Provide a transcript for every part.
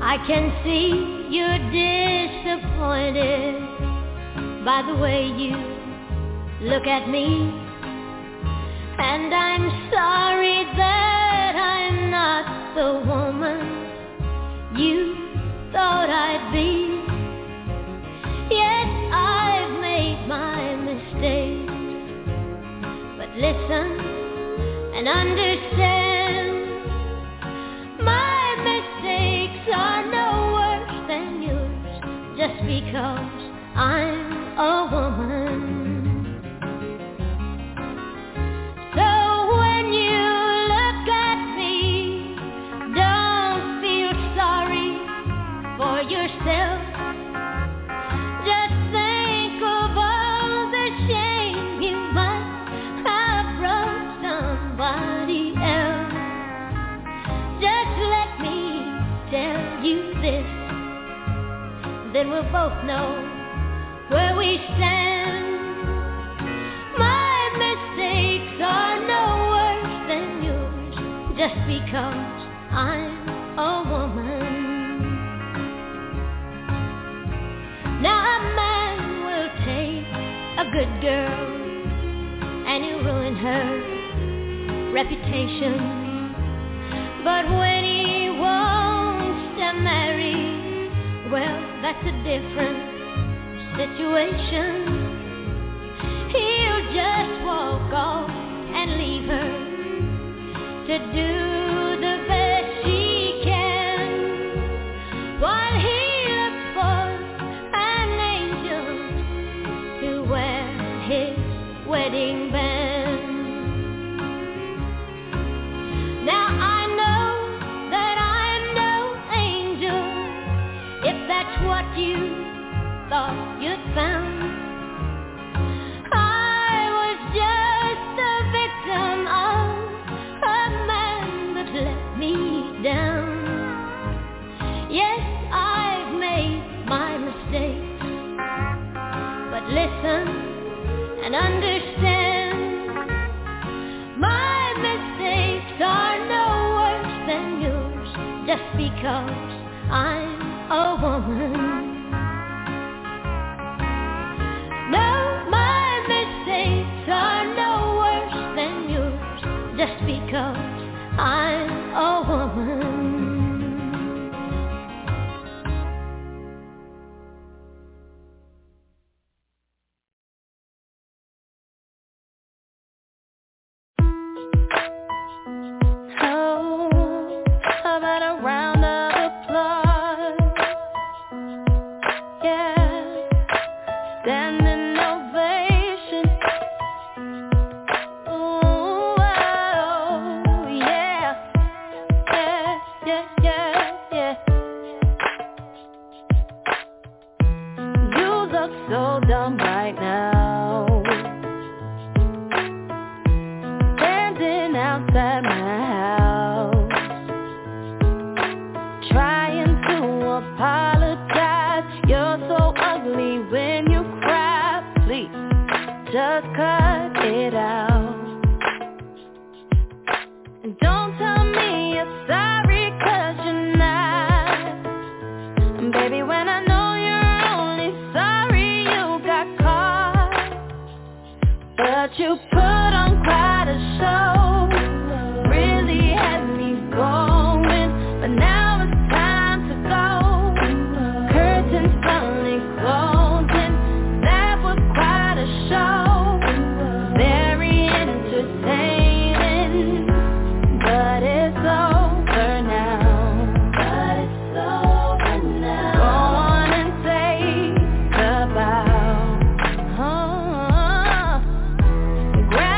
I can see you're disappointed by the way you look at me, and I'm sorry that I'm not the woman you thought I'd be. Yes, I've made my mistakes, but listen and understand, my mistakes are no worse than yours just because I'm a woman. So when you look at me, don't feel sorry for yourself. Just think of all the shame you might have brought somebody else. Just let me tell you this, then we'll both know where we stand. My mistakes are no worse than yours just because I'm a woman. Now a man will take a good girl and he'll ruin her reputation, but when he wants to marry, well, that's a different situation. He'll just walk off and leave her to do the best she can, while he looks for an angel to wear his wedding band. Now I know that I'm no angel, if that's what you thought you'd found. I was just a victim of a man that let me down. Yes, I've made my mistakes, but listen and understand, my mistakes are no worse than yours just because I'm a woman. No, my mistakes are no worse than yours just because I'm a woman. Grab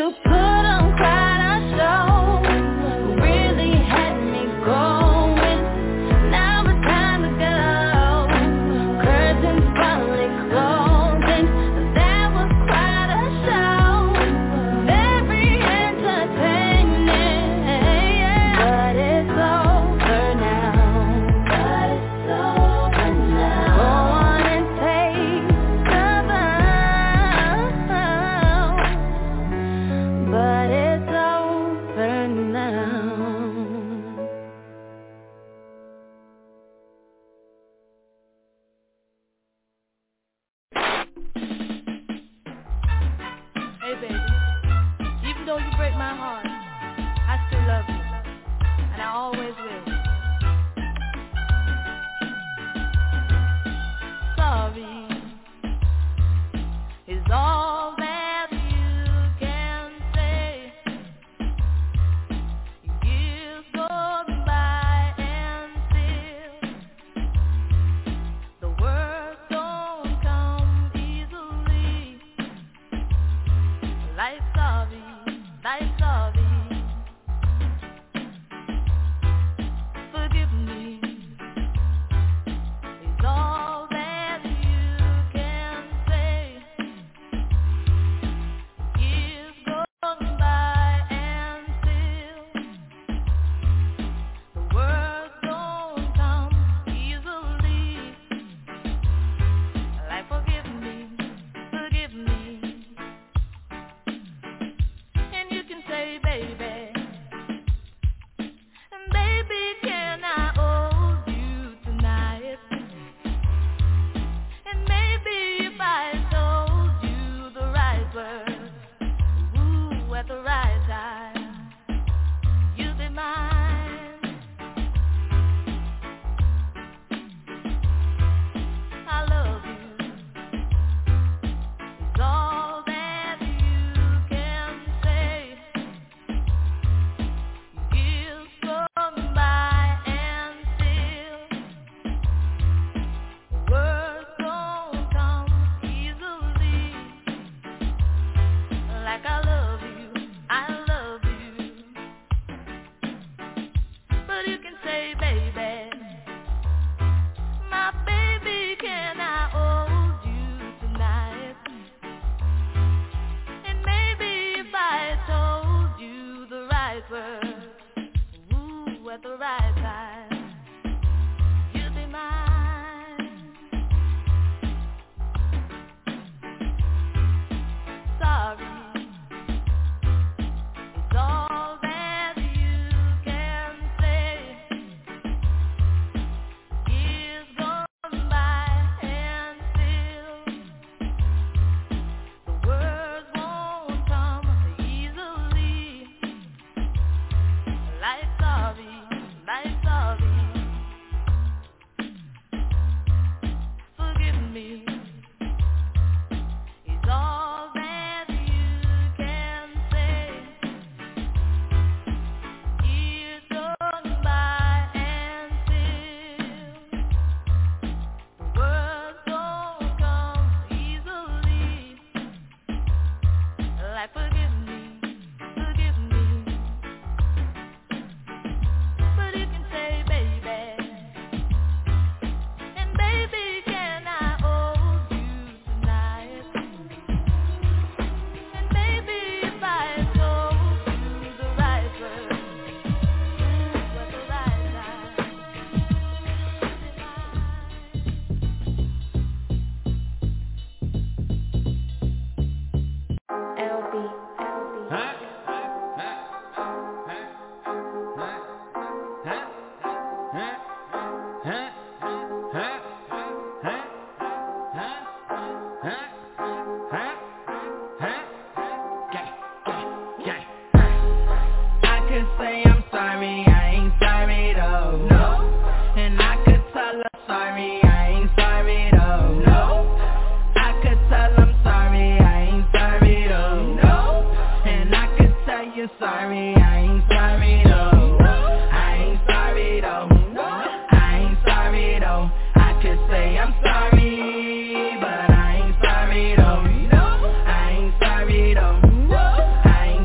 I ain't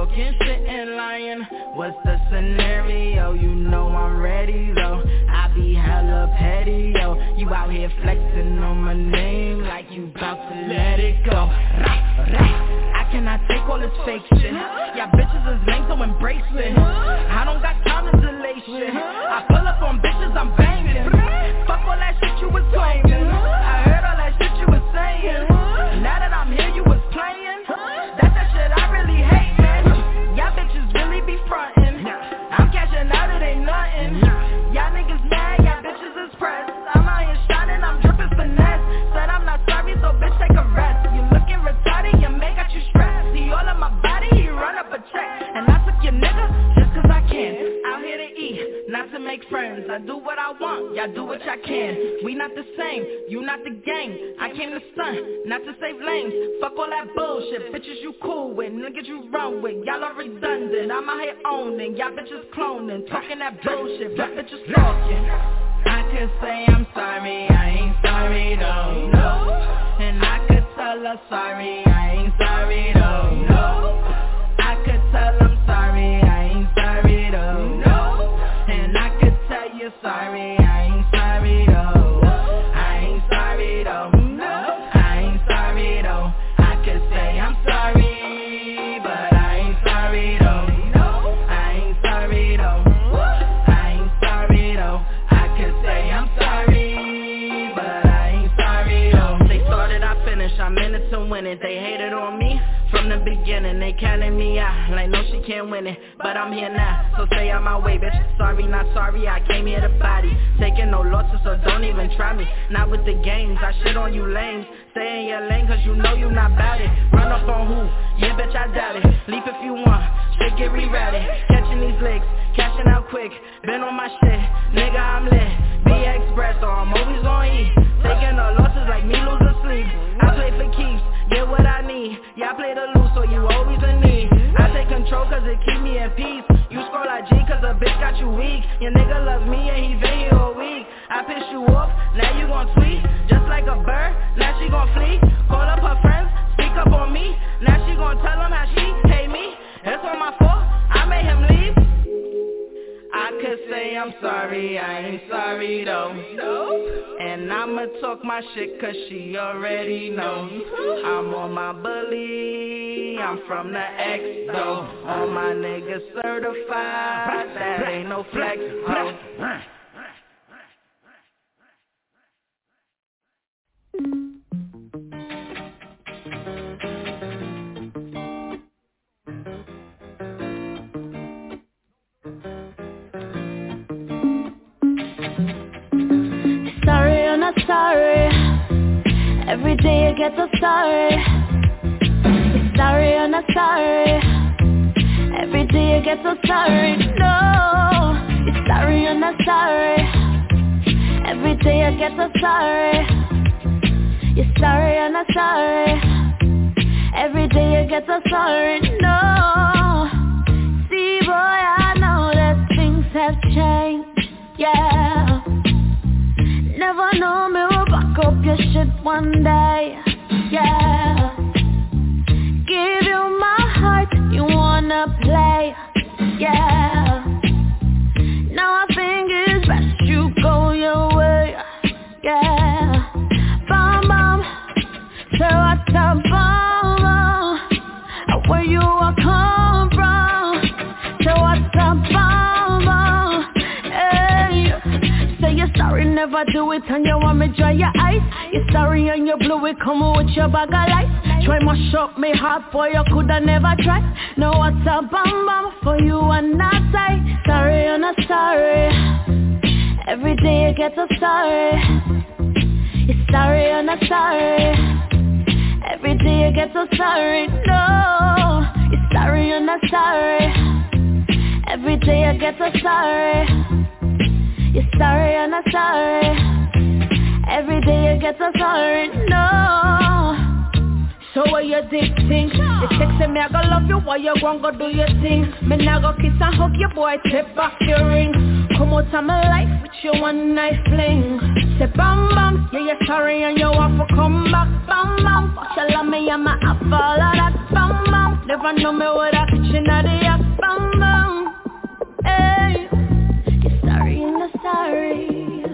talking shit and lying. What's the scenario? You know I'm ready though. I be hella petty, yo. You out here flexing on my name like you bout to let it go. I cannot take all this fake shit. Y'all bitches is lame, so embrace it. I don't got time to delay shit. I pull up on bitches, I'm banging. Fuck all that shit you was claiming. I heard all that shit you was saying. Now that I'm here, you was playing. That's that shit I really hate, man. Y'all bitches really be frontin'. I'm cashing out, it ain't nothing. Y'all niggas mad, y'all bitches is pressed. I'm out here shining, I'm drippin' finesse. Said I'm not sorry, so bitch take a rest. You looking retarded, your man got you stressed. See all of my body, he run up a check. And I took your nigga just cause I can. Out here to eat, not to make friends. I do what I want, y'all do what y'all can. We not the same, you not the gang. I came to stun, not to save lanes. Fuck all that bullshit, bitches you cool with, niggas you run with. Y'all are redundant, I'm out here owning. Y'all bitches cloning, talking that bullshit, but bitches talking. I could say I'm sorry, I ain't sorry though, no. And I could tell her sorry, I ain't sorry though, no. I could tell I'm sorry, I ain't sorry though, no. And I could tell you sorry, I ain't sorry though. I ain't sorry though, no. I ain't sorry though. I could say I'm sorry, but I ain't sorry though, no. I ain't sorry though. I ain't sorry though. I could say I'm sorry, but I ain't sorry though. They started, I finished, I'm in it to win it. They hated on me from the beginning, they counted me out, like no she can't win it, but I'm here now, so stay out my way bitch. Sorry not sorry, I came here to body. Taking no losses, so don't even try me. Not with the games, I shit on you lames. Stay in your lane cause you know you not bout it. Run up on who? Yeah bitch I doubt it. Leap if you want, shit get rerouted. Catching these licks, cashing out quick. Been on my shit, nigga I'm lit. Be express, so I'm always on E. Taking no losses like me losing sleep. I play for keeps, get what I need. Y'all play the loose, so you always in need. I take control cause it keep me in peace. You scroll like G cause the bitch got you weak. Your nigga loves me and he been here all week. I piss you off, now you gon' tweet. Just like a bird, now she gon' flee. Call up her friends, speak up on me. Now she gon' tell them how she hate me. It's on my fault, I made him leave. I could say I'm sorry, I ain't sorry though, no. And I'ma talk my shit cause she already know. I'm on my bully, I'm from the X though. All my niggas certified, that ain't no flex, ho. Sorry, I'm not sorry. Every day you get so sorry. You're sorry, I'm not sorry. Every day you get so sorry. No, you're sorry, I'm not sorry. Every day you get so sorry. You're sorry, I'm not sorry. Every day you get so sorry. No, see boy, I know that things have changed. Yeah. Never know me will back up your shit one day, yeah. Give you my heart, you wanna play, yeah. Now I think it's best you go your way, yeah. Bam bam, so what's up, bam bam. Where you are come from, so what's up, bam bam. Hey, say you're sorry, never do it, and you want me dry your eyes. You're sorry and you blew it, come with your bag of lies. Try mash up me heart, boy, you coulda never tried. Now what's a bam bam for you and not I. Sorry, I'm not sorry. Every day you get so sorry. You're sorry, I'm not sorry. Every day you get so sorry. No, you're sorry, I'm not sorry. Every day you get so sorry. You're sorry, I'm not sorry. Every day you get so sorry, no. So what you did think? You texting me, I go love you, why you gon' go do your thing? Me now go kiss and hug you, boy, take back your ring. Come out of my life with your one night fling. Say bam bam, yeah you're sorry and you want to come back. Bam bam, but you love me, I'm a have all of that. Bam bam, Never know me what I catch in the yak bang bang. Hey, you're sorry and I'm sorry.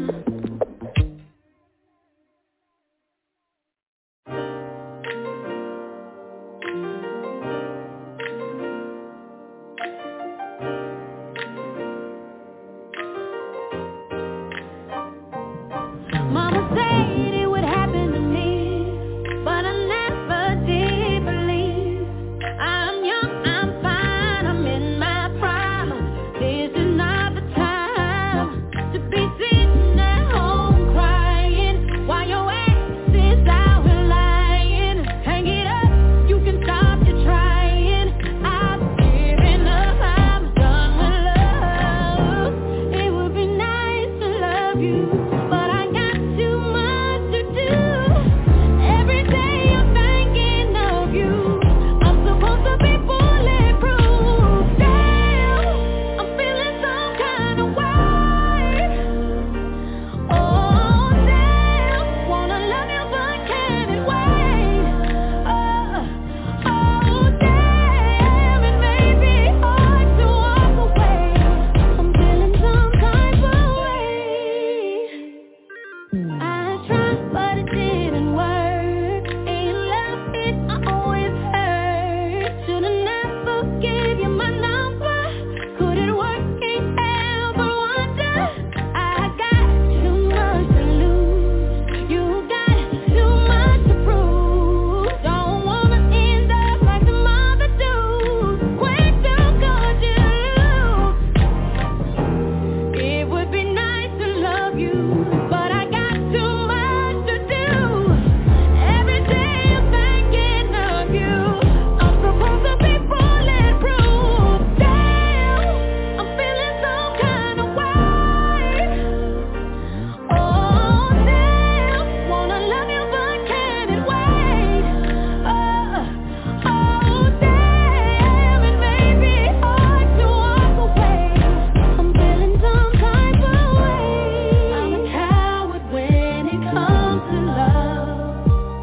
Mama said it would happen to me, but I never did believe. I'm young, I'm fine, I'm in my prime. This is not the time to be sitting at home crying while your ex is out lying. Hang it up, you can stop your trying. I've given up, I'm done with love. It would be nice to love you, but I got too much to do. Every day I'm thinking of you. I'm supposed to be bulletproof. Damn, I'm feeling some kind of way. Oh damn, wanna love you but can't it wait. Oh damn, it may be hard to walk away. I'm feeling some kind of way. I tried, but it didn't work. Ain't love it, I always hurt. Should've never gave you my number. Could it work? Can't help but wonder. I got too much to lose. You got too much to prove. Don't wanna end up like some other dudes. Way too good to lose. It would be nice to love you, but I got too much to do. Every day I'm thinking of you. I'm supposed to be bulletproof. Damn, I'm feeling some kind of way. Oh damn, wanna love you but can't it wait. Oh damn, it may be hard to walk away. I'm feeling some kind of way. I'm a coward when it comes to love.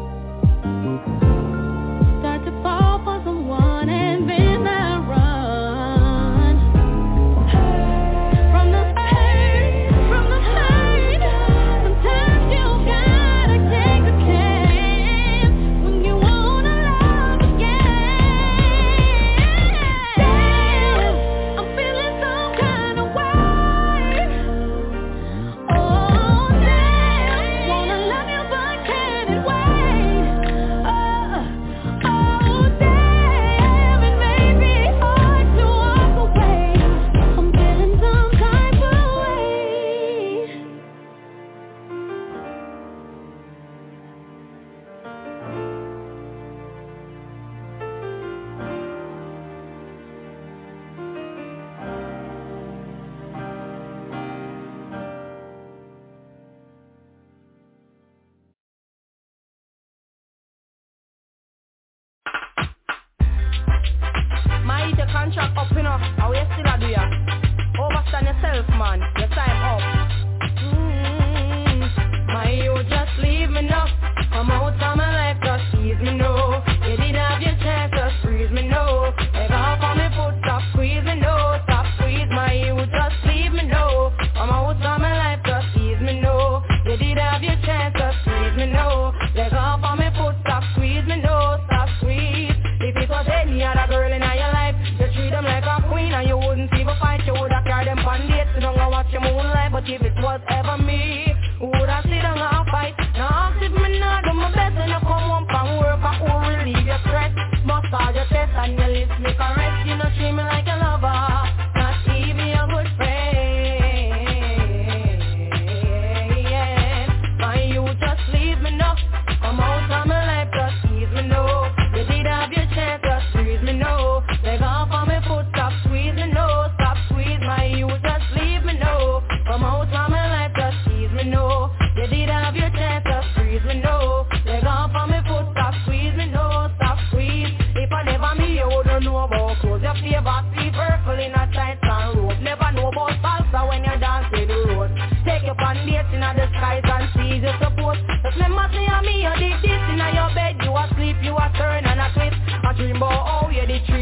Start to fall for someone and then I run. From the hurt, sometimes you gotta take a chance when you wanna love again. Damn, I'm feeling some kind of way. Oh damn, wanna love you but can't it wait. Oh damn, it may be hard to walk away. I'm feeling some kind of way. My the contract up, you know, how you still a do ya? Overstand yourself, man, your time up. My you just leave me now. Come out of my life, just squeeze me no. You did have your chance, just freeze me no. Take off on me foot, stop squeeze me no. Stop squeeze my you just leave me no. Come out of my life, just squeeze me no. You did have your chance, just freeze me no. Take off on me foot, stop squeeze me no. Stop squeeze. If it was any other girl in your life, you treat them like a queen and you wouldn't even fight. You woulda carry them on dates, you don't go watch your moonlight. But if it was ever me, who woulda sit down and fight? Now ask if me not do my best and you come home from work and who will relieve your stress. Massage your chest and your lips make a rest. You know treat me like a lover, not even a good friend. And you just leave me now. Come out of my life, just squeeze me no. You did have your chance, just squeeze me no. Leg off on my foot, stop squeeze me no. Stop squeeze my you just leave me no. Come out of my life, just squeeze me no. You did have your chance, just squeeze me no. Leg off on my foot, stop squeeze me no. Stop squeeze. If I never me, you wouldn't know about clothes. Your favorite sleeve circle in a tight and rope. Never know about salsa when you dance to the road. Take your pan dates in the skies and seas you support. Just remember say me, you did this in your bed. You asleep, you a turn and a twist. I dream about how you did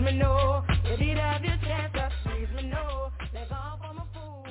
me, no. You did have your chance to squeeze me, no. Let off on my food.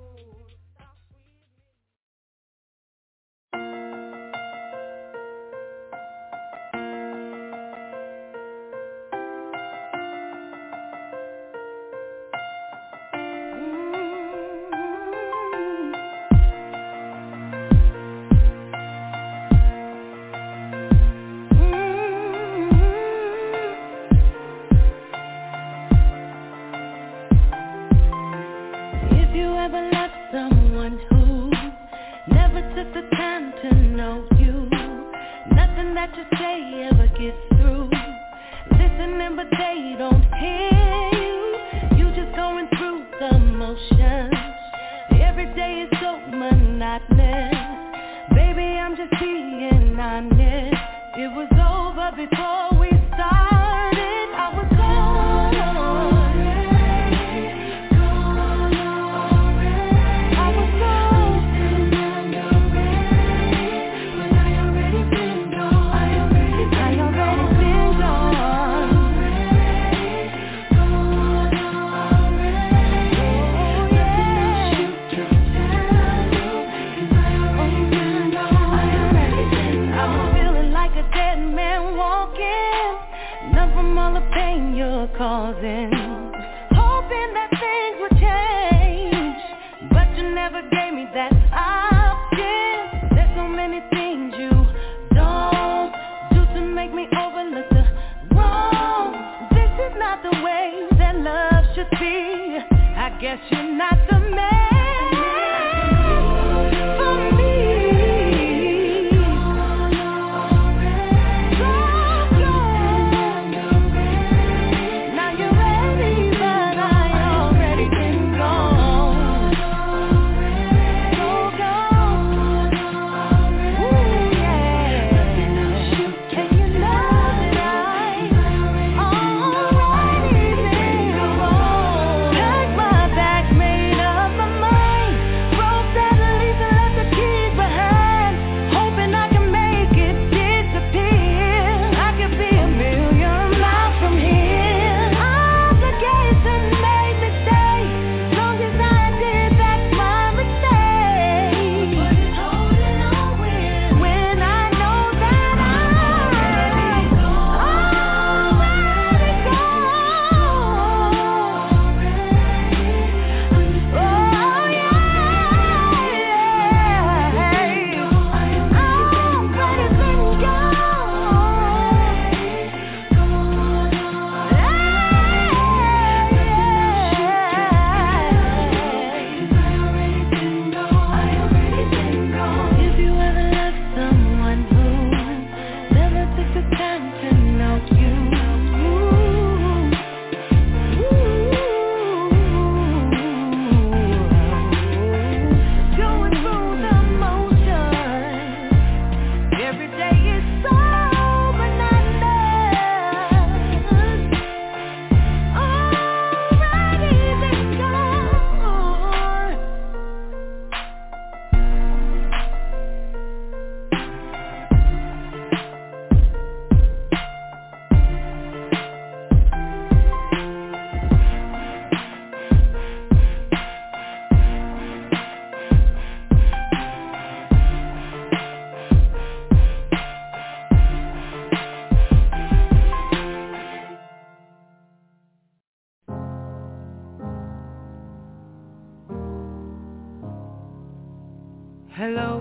Hello,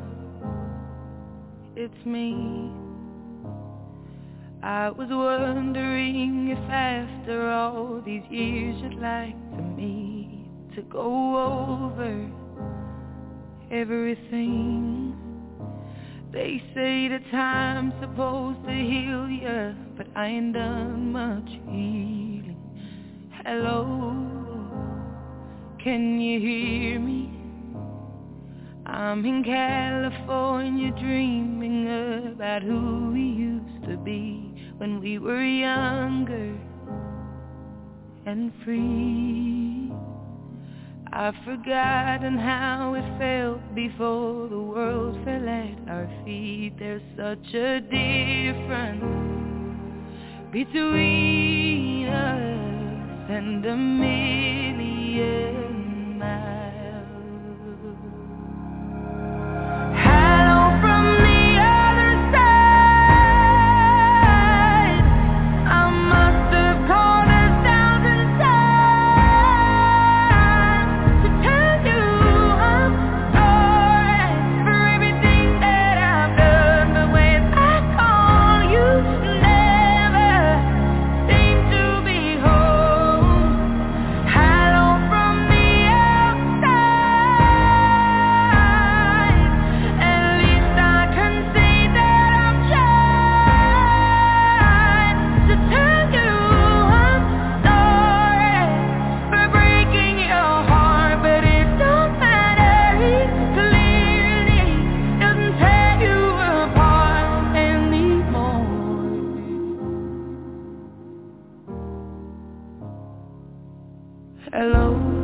it's me. I was wondering if after all these years you'd like to meet to go over everything. They say that time's supposed to heal ya, but I ain't done much healing. Hello, can you hear me? I'm in California dreaming about who we used to be when we were younger and free. I've forgotten how it felt before the world fell at our feet. There's such a difference between earth and a million miles. Hello from the other side. I must have called 1,000 times to tell you I'm sorry for everything that I've done. But when I call, you never seem to be home. Hello from the outside. At least I can say that I've tried to tell you I'm sorry for breaking your heart, but it don't matter. It clearly doesn't tear you apart anymore. Hello,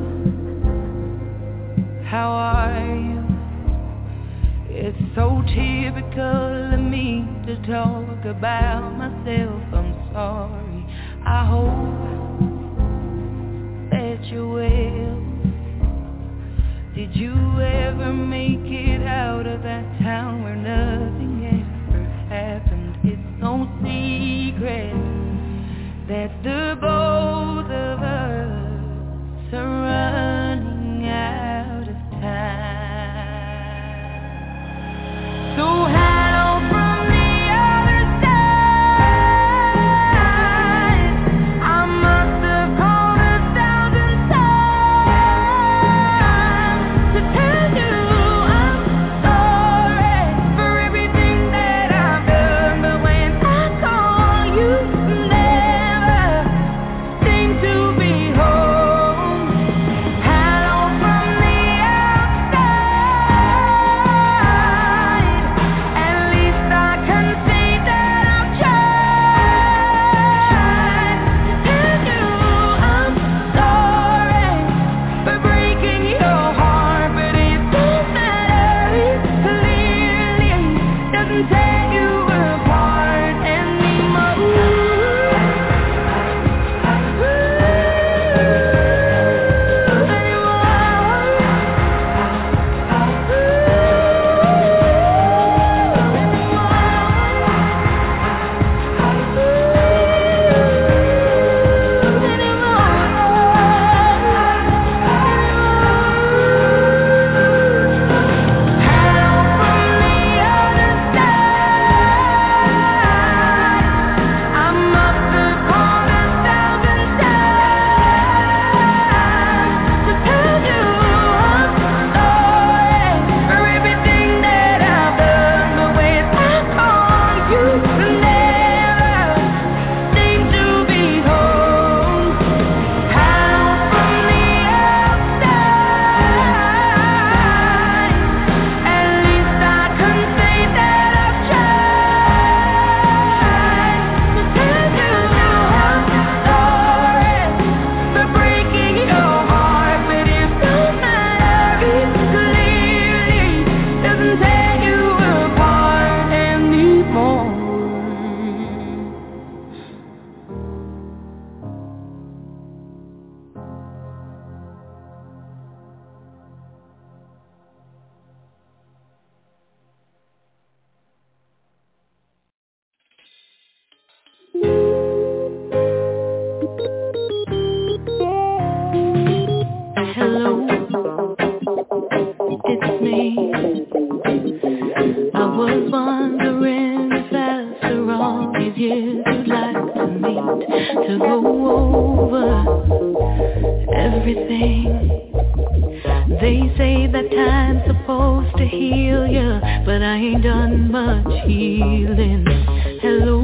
how are you? It's so typical of me to talk about myself. I'm sorry. I hope that you're well. Did you ever make it out of that town where nothing ever happened? It's no secret that the both of us are running out of time. So hello from the other side. I must have called 1,000 times to tell you I'm sorry for everything that I've done. But when I call, you never seem to be home. Hello from the outside. At least I can say that I've tried to tell you I'm sorry for breaking your heart, but it don't matter. It clearly doesn't tear you apart anymore. Hello, it's me. I was wondering if after all these years you'd like to meet to go over everything. They say that time's supposed to heal ya, but I ain't done much healing. Hello,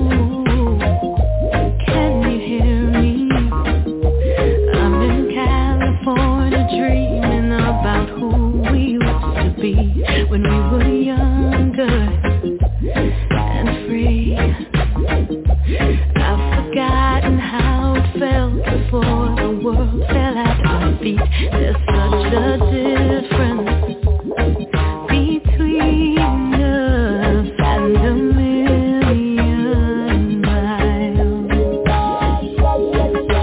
can you hear me? I'm in California dreaming about who we used to be when we were younger and free. I've forgotten how it felt before the world fell at our feet. There's such a difference between us and a million miles.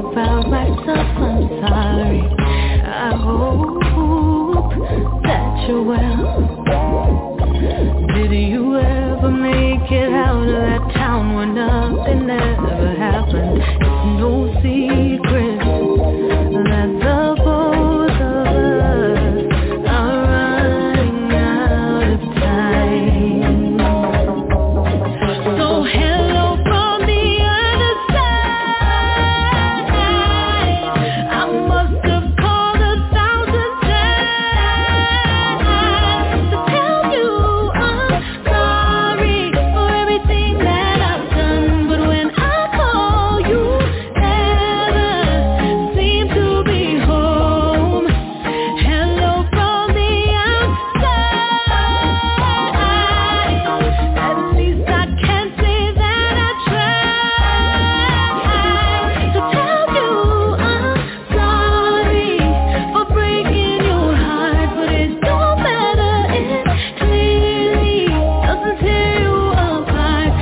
about myself, I'm sorry. I hope that you're well. Did you ever make it out of that town where nothing ever happened? It's no secret that the both of us are running out of time. So hello from the other side. I must have called 1,000 times to tell you I'm sorry for everything that I've done. But when I call, you never seem to be home. Hello from the outside. At least I can say that I tried to tell you I'm sorry for breaking your heart. But it don't matter, it clearly doesn't tear you apart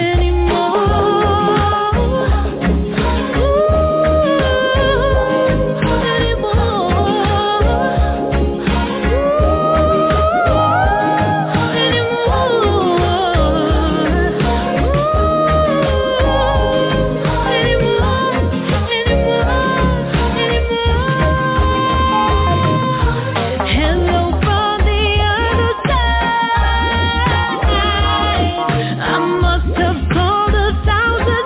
Hello from the other side. I must have called 1,000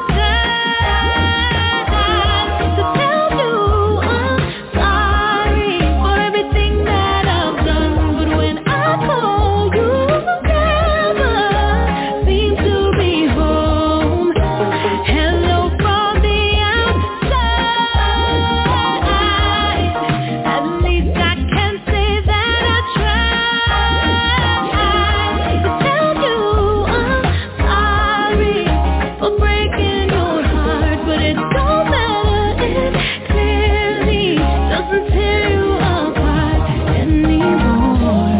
times to tell you I'm sorry for everything that I've done. But when I call, you never seem to be home. Hello from the outside. At least I can say that I tried to tell you I'm sorry for breaking your heart. But it don't matter, it clearly doesn't tear you apart anymore.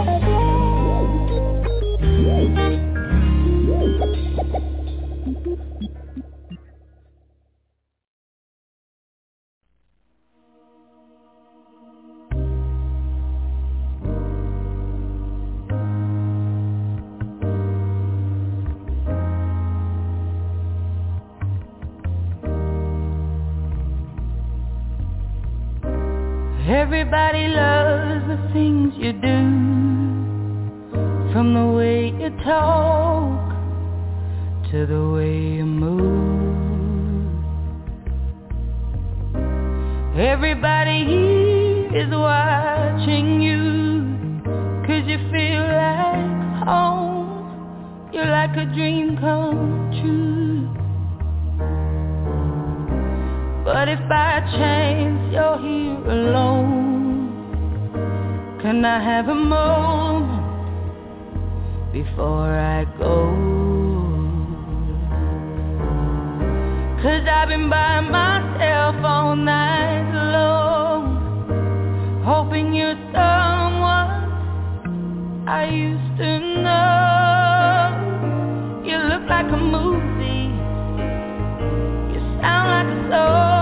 Everybody loves the things you do, from the way you talk to the way you move. Everybody here is watching you, 'cause you feel like home. You're like a dream come true. But if by chance you're here alone, can I have a moment before I go? 'Cause I've been by myself all night long, hoping you're someone I used to know. You look like a movie, you sound like a song.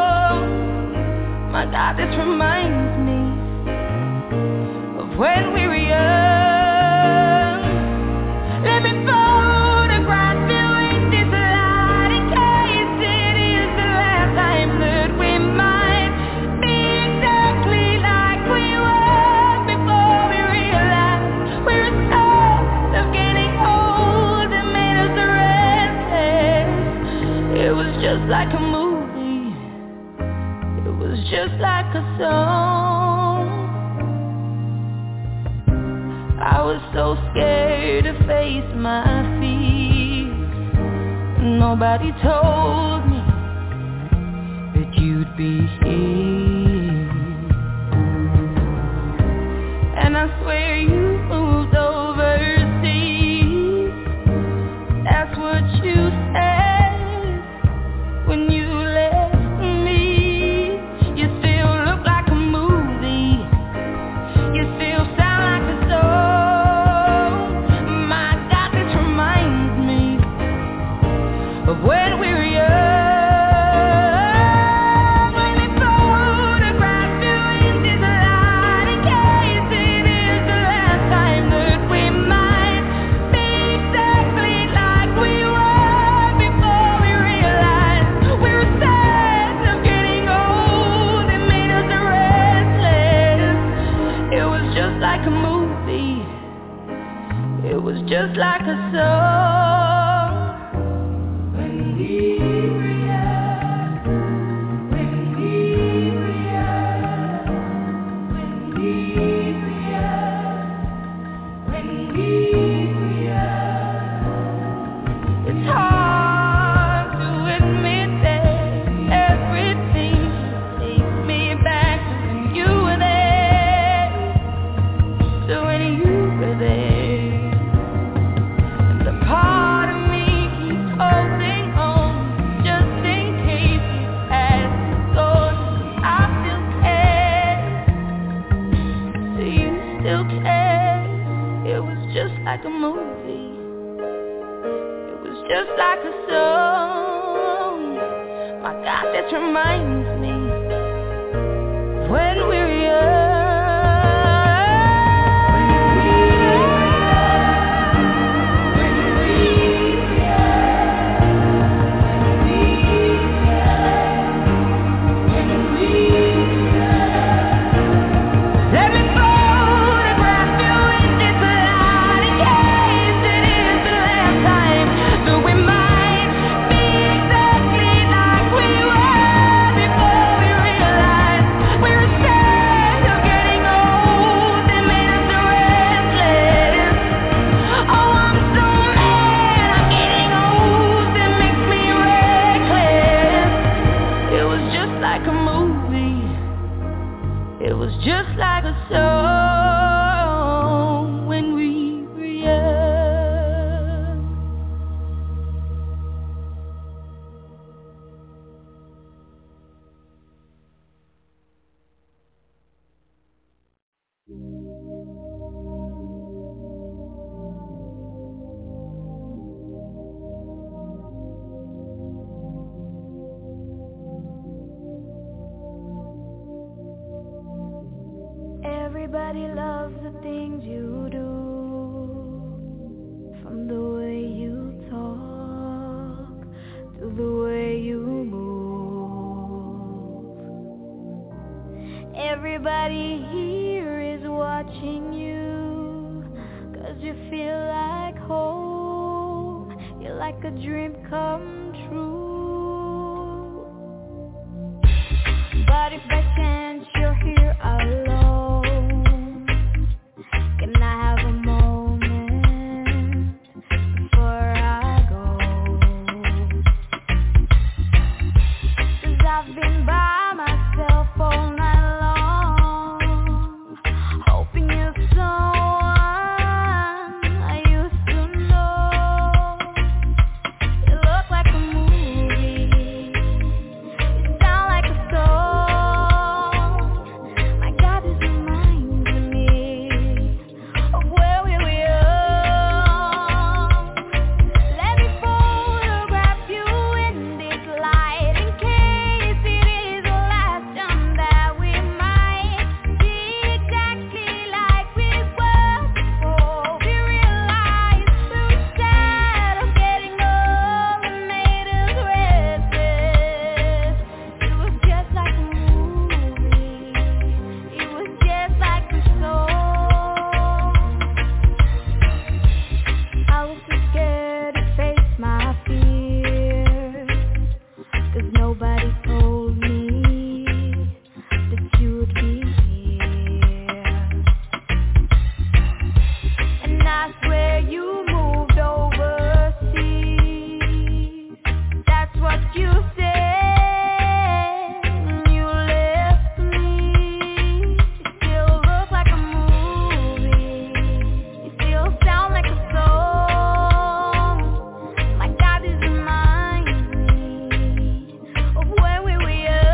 My God, this reminds me of when we were young. Let me photograph you in this light, in case it is the last time that we might be exactly like we were before we realized we were tired of getting old and made us restless. It was just like a movie, it was just like a song. I was so scared to face my fears. Nobody told me that you'd be here. And I swear you moved overseas. That's what you said when you left me. You still look like a movie, you still sound like a song. My God, this reminds me of when we were young. just like a song. When we react, when we react, when we react, when we react. It's hard to admit that everything takes me back to when you were there, to when you were there. And the part of me keeps holding on, just in case you pass it on. I still care. Do you still care? It was just like a movie. It was just like a song. My God, this reminds me when we were young. Let me photograph you in this light in case it is the last time that we might be exactly like we were before we realized we were scared of getting old and made us restless. Oh, I'm so mad I'm getting old, it makes me reckless. It was just like a movie. It was just like a song when we were young. Everybody loves the things you do, from the way you talk to the way you move. Everybody here is watching you, 'cause you feel like home. You're like a dream come true. But if by chance you're here alone, can I have a moment before I go? 'Cause I've been by myself all night long, hoping you're someone I used to know. You look like a movie, you sound like a song. My God, this reminds me of where we were young. Let me photograph you in this light in case it is the last time that we might be exactly like we were before we realized we were scared of getting old and made us restless. It was just like a movie. It was just like a song. I was too scared to face my fears, 'cause nobody told me that you would be here. And I swear you moved overseas. That's what you said when you left me. You still look like a movie. You still sound like a song. My God, this reminds me of when we were young.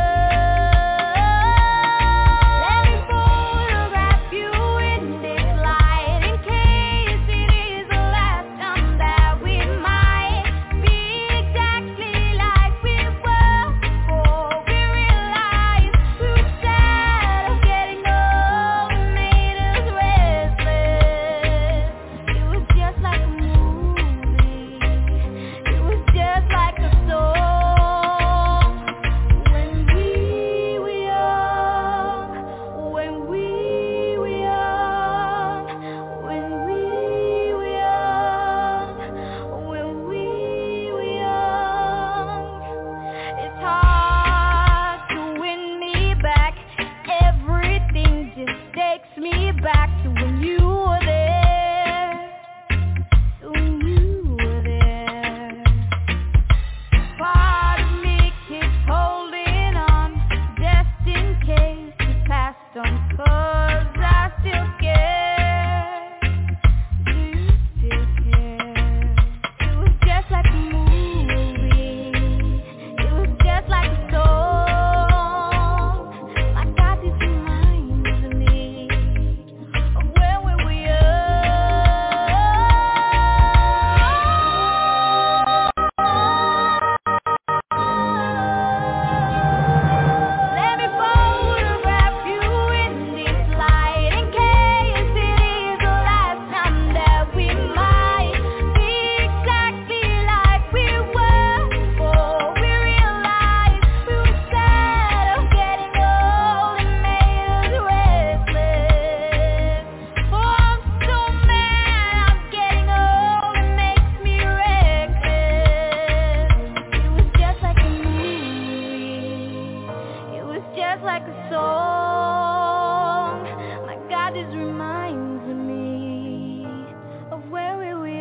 just like a song. My God, this reminds me of where we were.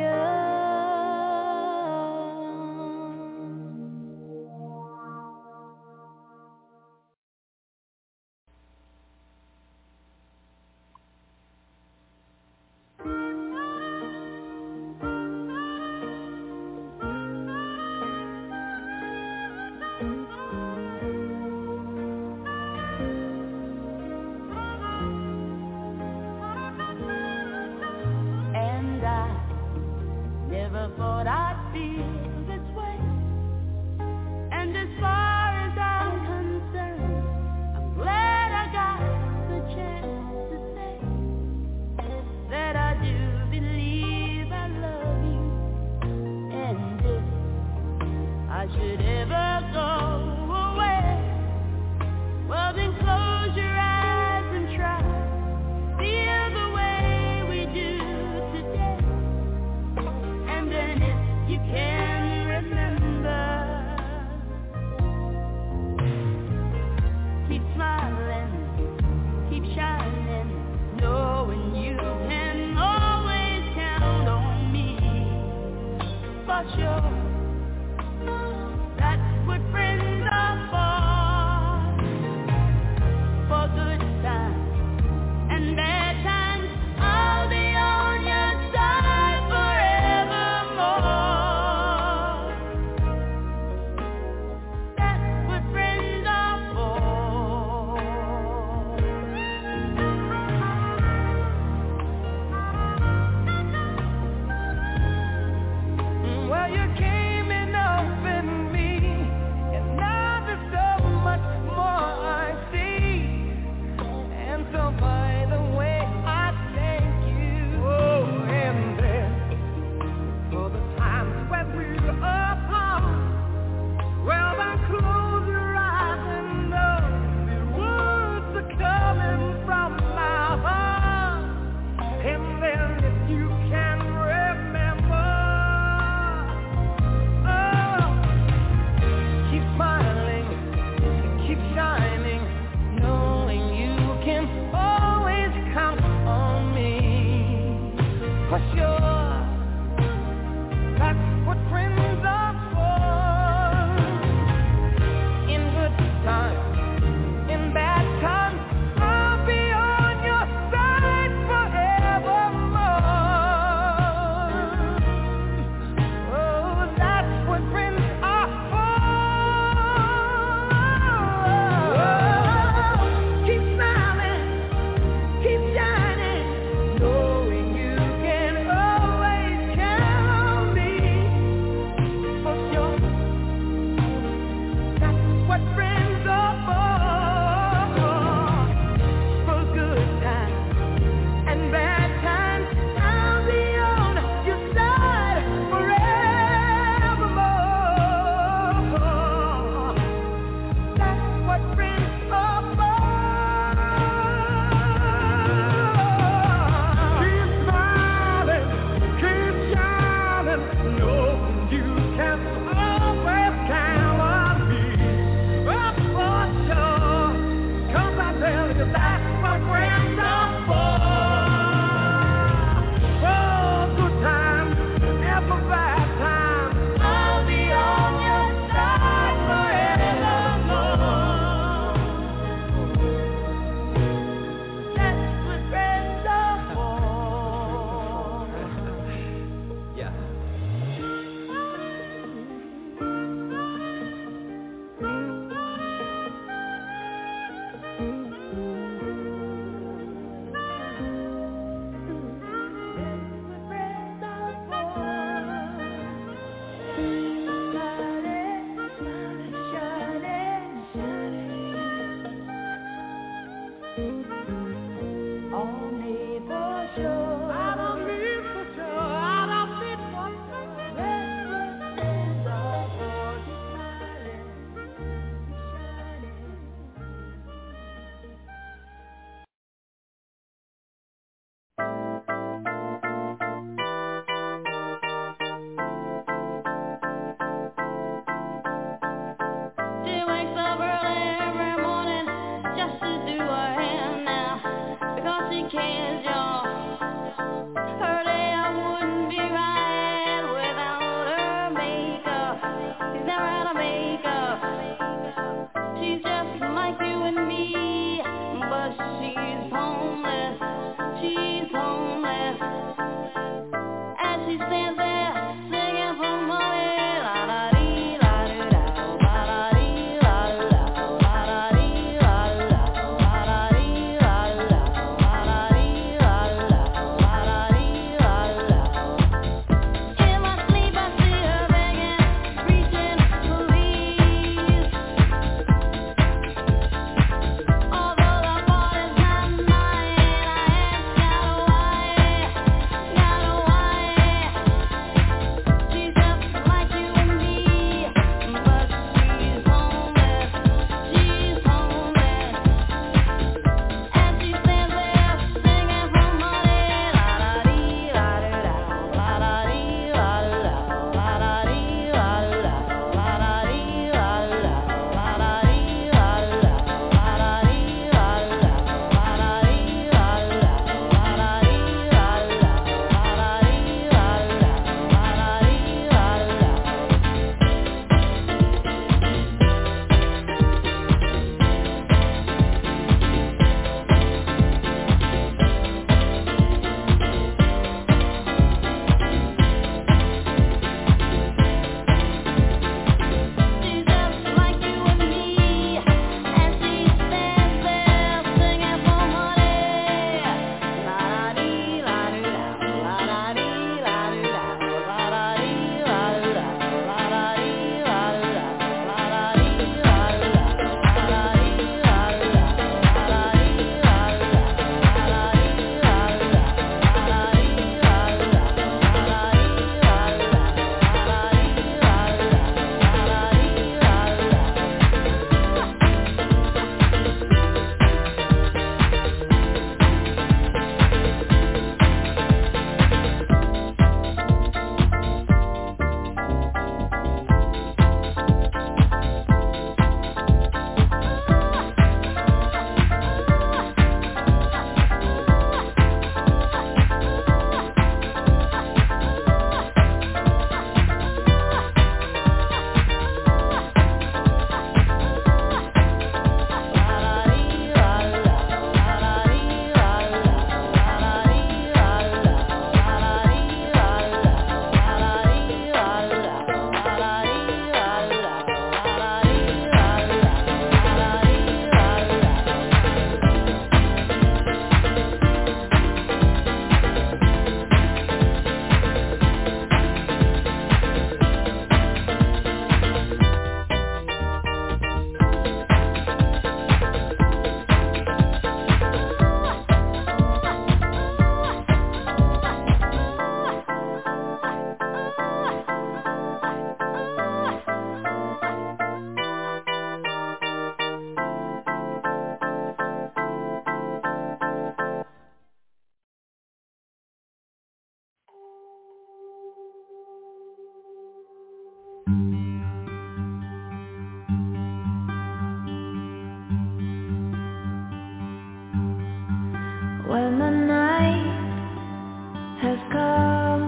When the night has come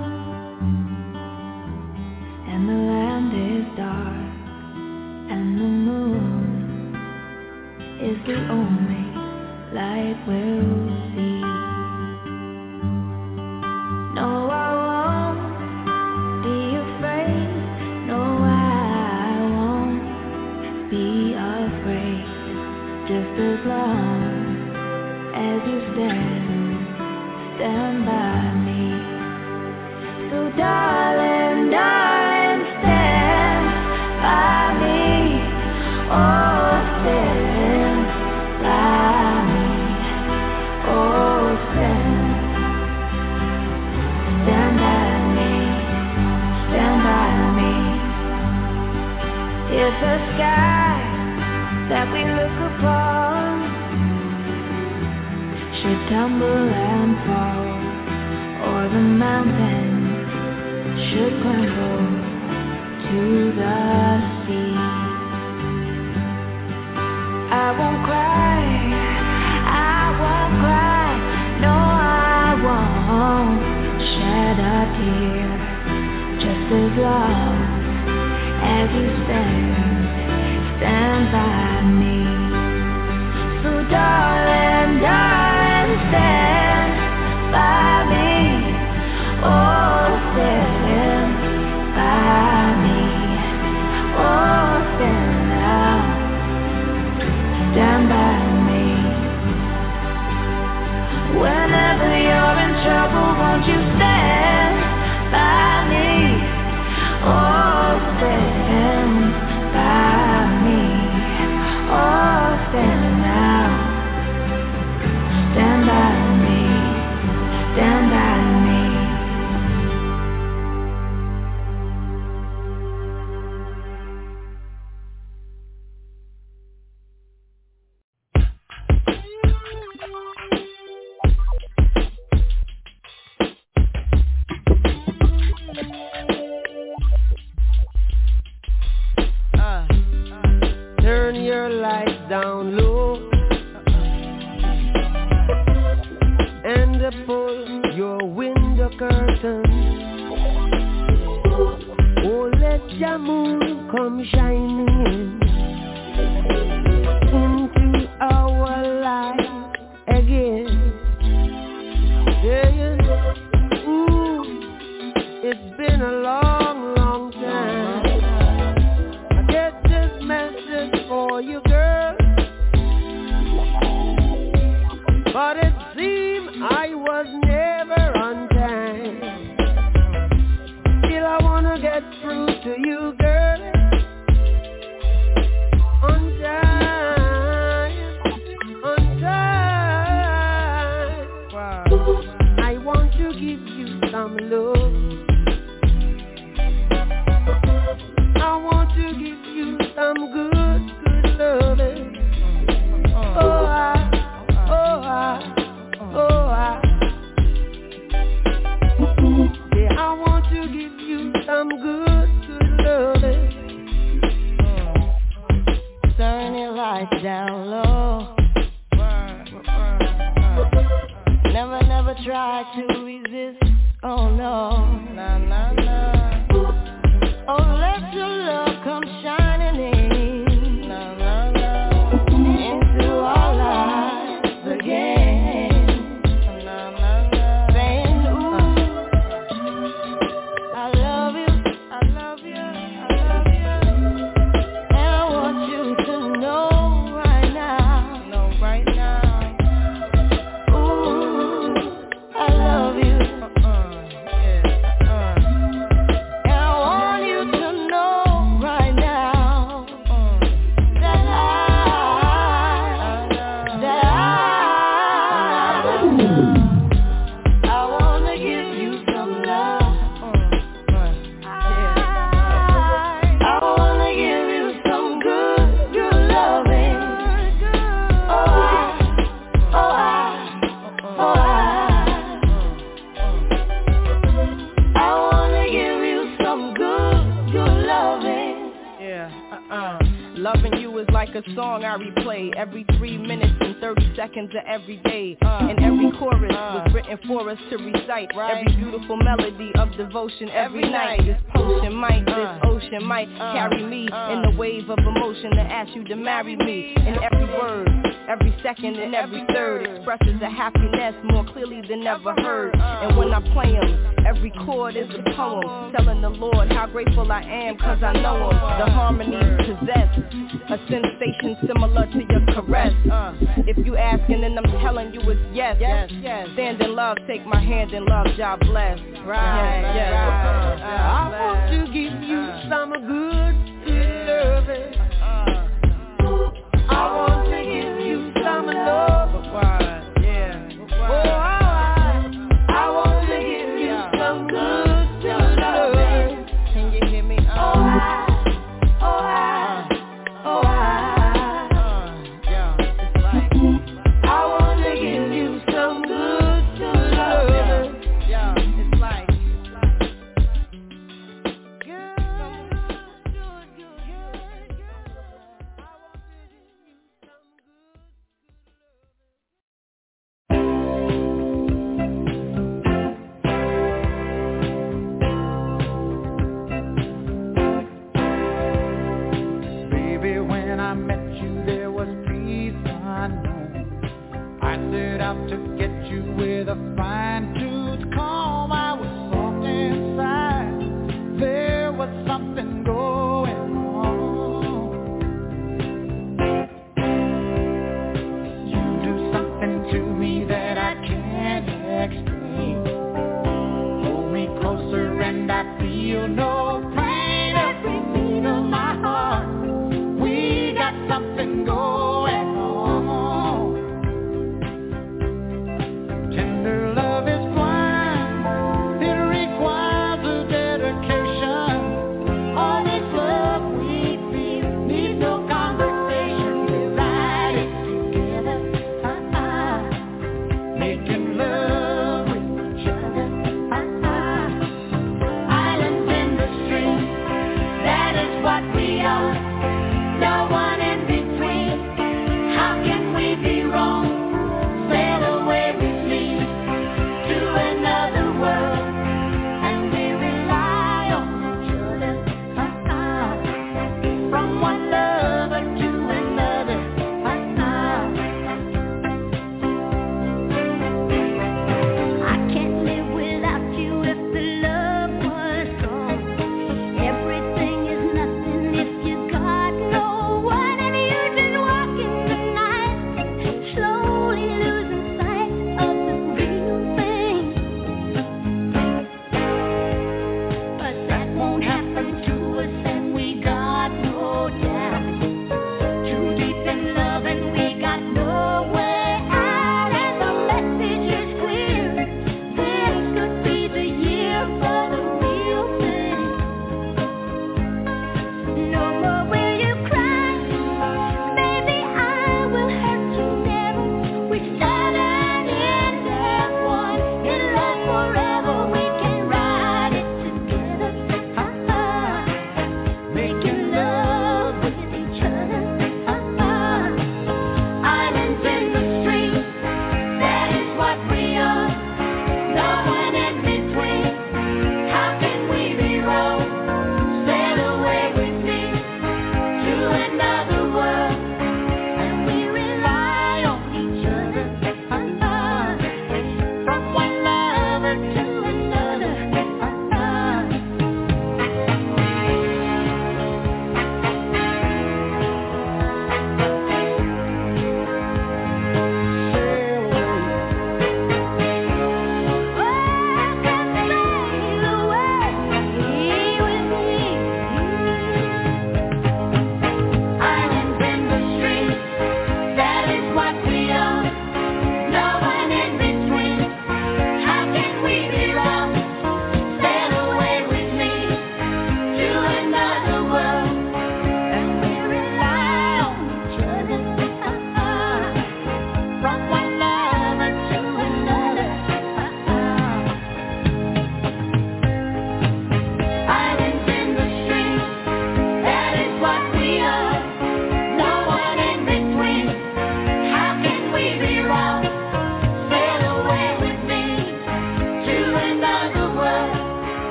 and the land is dark and the moon is the only light we'll see. No, I won't be afraid. No, I won't be afraid. Just as long as you stand by me. So darling, darling, stand by me. Oh, stand by me. Oh, stand by me. Stand by me. If the sky that we look upon should tumble and fall, or the mountains should crumble to the sea, I won't cry, no, I won't shed a tear, just as long as you stand by me. So darling, darling, stand by me. Oh, stand by me. Oh, stand now. Stand by me. Whenever you're in trouble, won't you stand by me? Oh, stand by me. Oh, stand now. Stand by me. Stand by me. Turn your lights down low and pull your window curtain. Oh, let your moon come shining into our life again. Yeah. Ooh, it's been a long, long time. I get this message for you, girl, but it seemed I was never on time. Still I wanna get through to you, girl, on time, on time. Wow. I want to give you some love. I want to give you some good, good loving. Oh, yeah, I want to give you some good, good loving. Turn your lights down low. Never try to resist. Oh no. Oh, let your love come shining in into our lives again. Saying, ooh, I love you, I love you, I love you. And I want you to know right now, ooh, I love you. And I want you to know song I replay every 3 minutes and 30 seconds of every day. And every chorus was written for us to recite. Every beautiful melody of devotion every night. This ocean might carry me in the wave of emotion to ask you to marry me. And every word, every second and every third expresses a happiness more clearly than ever heard. And when I play them, every chord is a poem telling the Lord how grateful I am cause I know him. The harmonies possess a sensation similar to your caress. If you asking then I'm telling you it's yes. Stand in love, take my hand in love, God bless. I want to give you some good loving. I want to give you some love. I want to give you some good love. Can you hear me? Tender love is blind.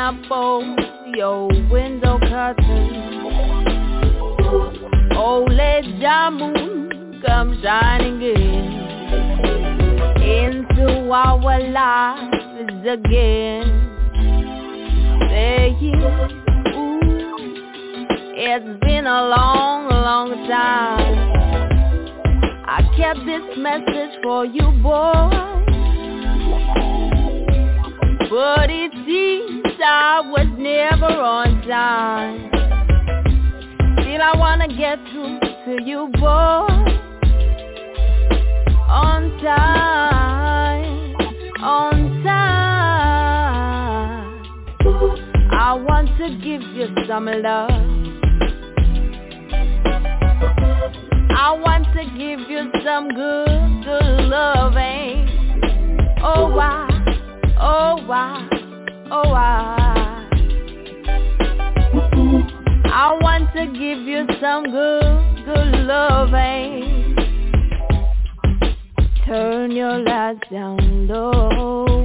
up all your window curtains. Oh, let the moon come shining in into our lives again. Saying, ooh, it's been a long, long time. I kept this message for you, boy, but it seems I was never on time. Still I wanna get through to you, boy, on time, on time. I want to give you some love. I want to give you some good, good loving. Oh why, oh why, oh why. I want to give you some good, good loving. Turn your lights down low.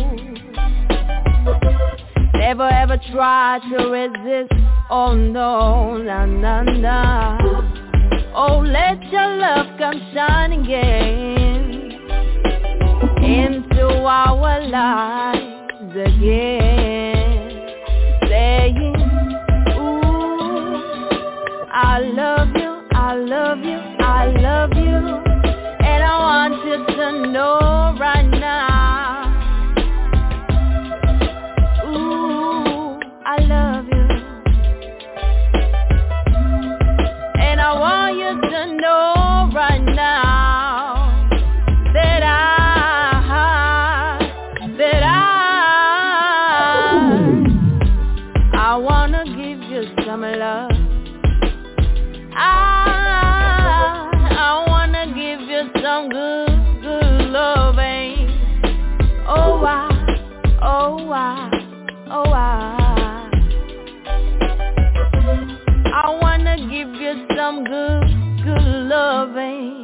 Never ever try to resist. Oh no, nah, nah, nah. Oh, let your love come shining again into our lives again. Saying, ooh, I love you, I love you, I love you. And I want you to know right now, ooh, I love you. And I want you to know right now that I wanna give you some love. I wanna give you some good, good loving. Oh why, oh why, oh why. I wanna give you some good, good loving.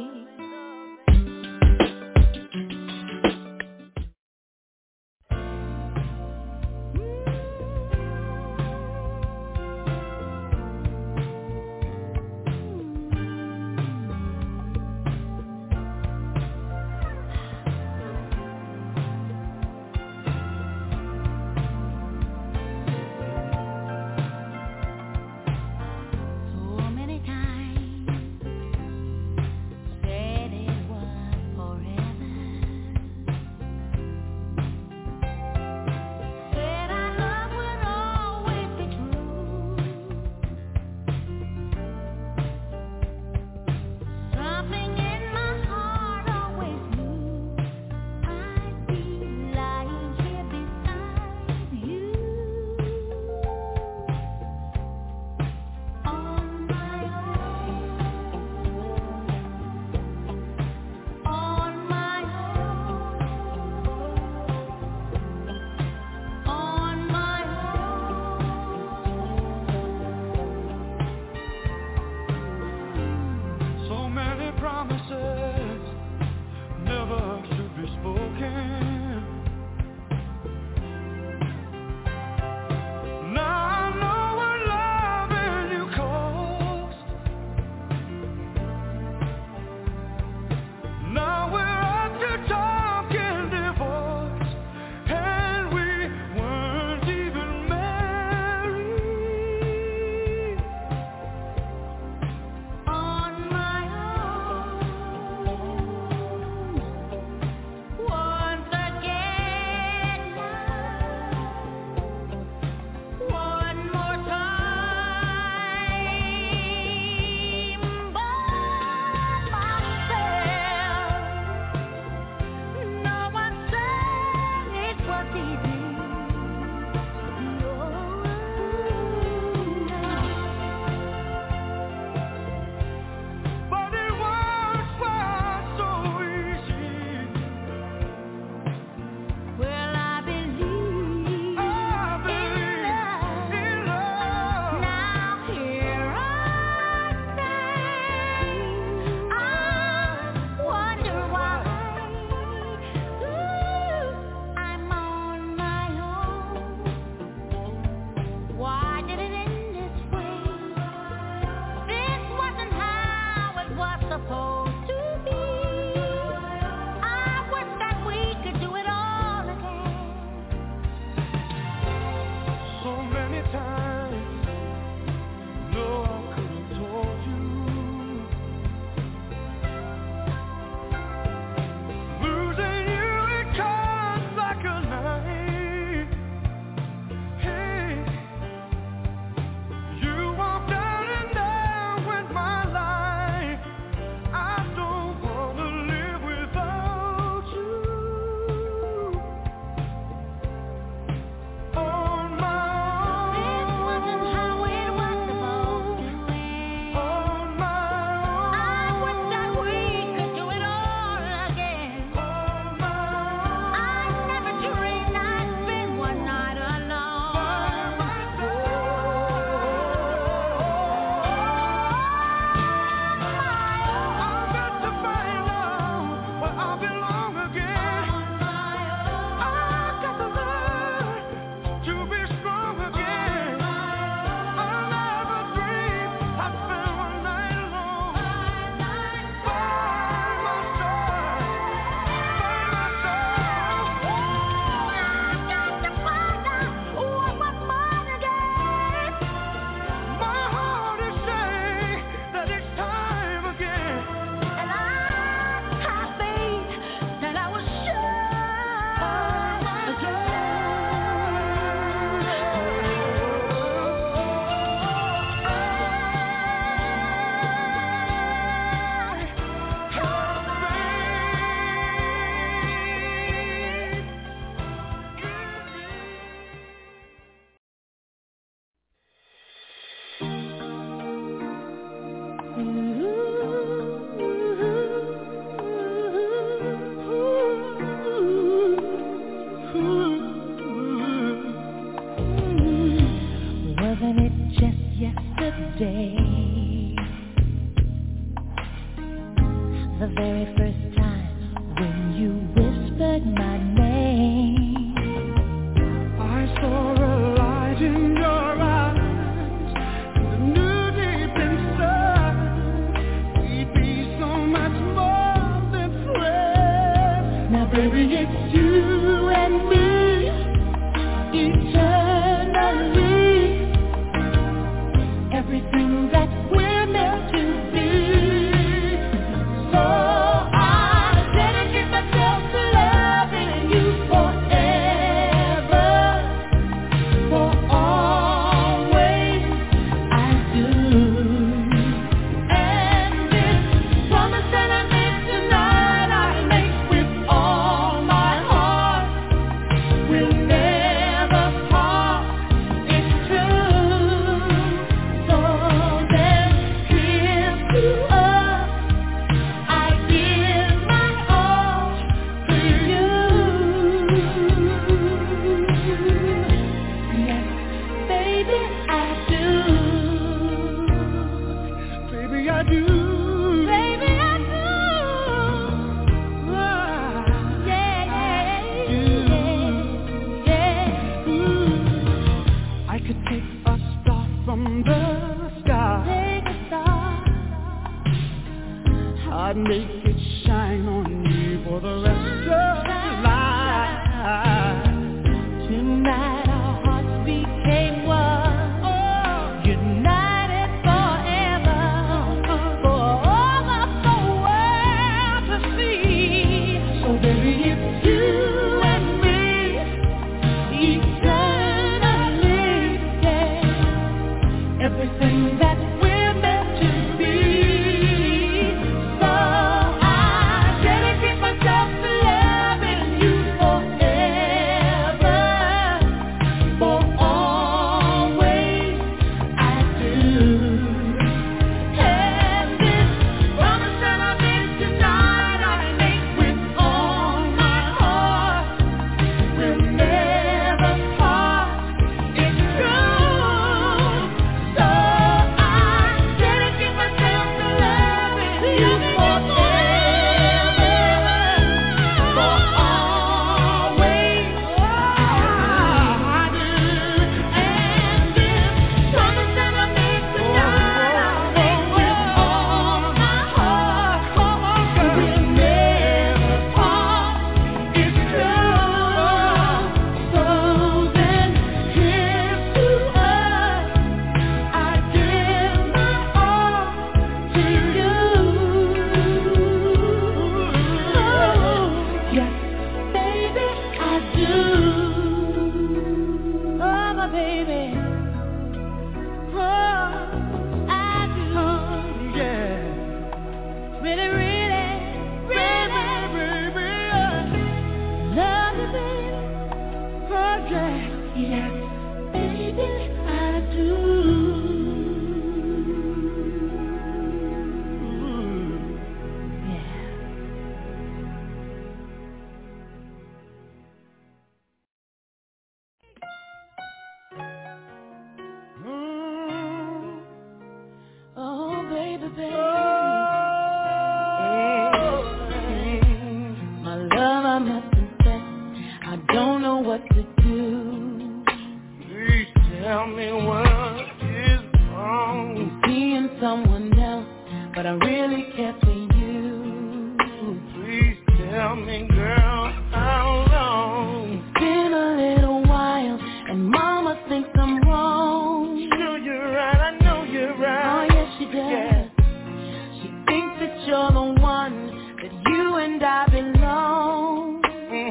tell me what is wrong. I'm seeing someone else, but I really care for you. Please tell me, girl, how long? It's been a little while, and Mama thinks I'm wrong. Sure you're right, I know you're right. Oh yes, she does. Yeah. She thinks that you're the one, that you and I belong.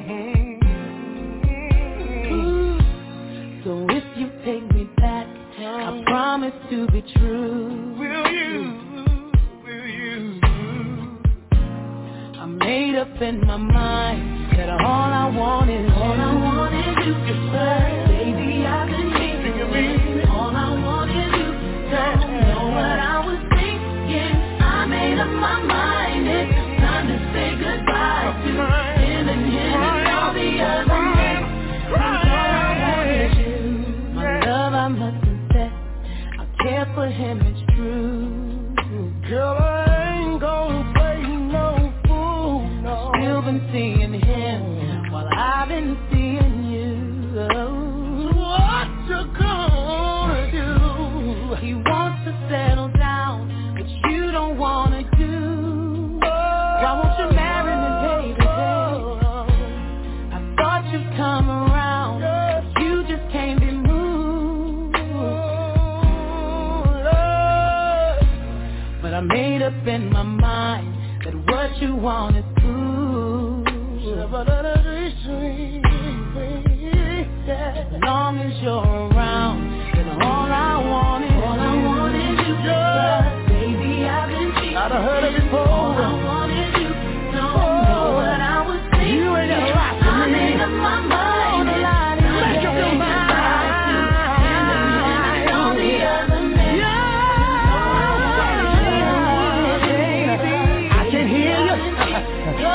So if you take me back, I promise to be true. Will you? I made up in my mind that all I want is you. Baby, I've been thinking, all I want is you. Don't know what I was thinking. I made up my mind. It's time to say goodbye to him and him and all the other men. My love, I must confess, I care for him, it's true. Girl, I ain't gonna play no fool, no. Still been seeing him while I've been seeing you. What you gonna do? He wants to settle down, but you don't wanna do. Why won't you marry me, baby? I thought you'd come around, you just can't be moved. But I made up in my mind that what you want is food. As long as you're around, then all I want is you. Baby, I've been cheating. I'd have heard it before. All I want is you. Don't know what I was thinking. You ain't got right to I made up my mind. Make up your mind. All the other men. I can hear you. I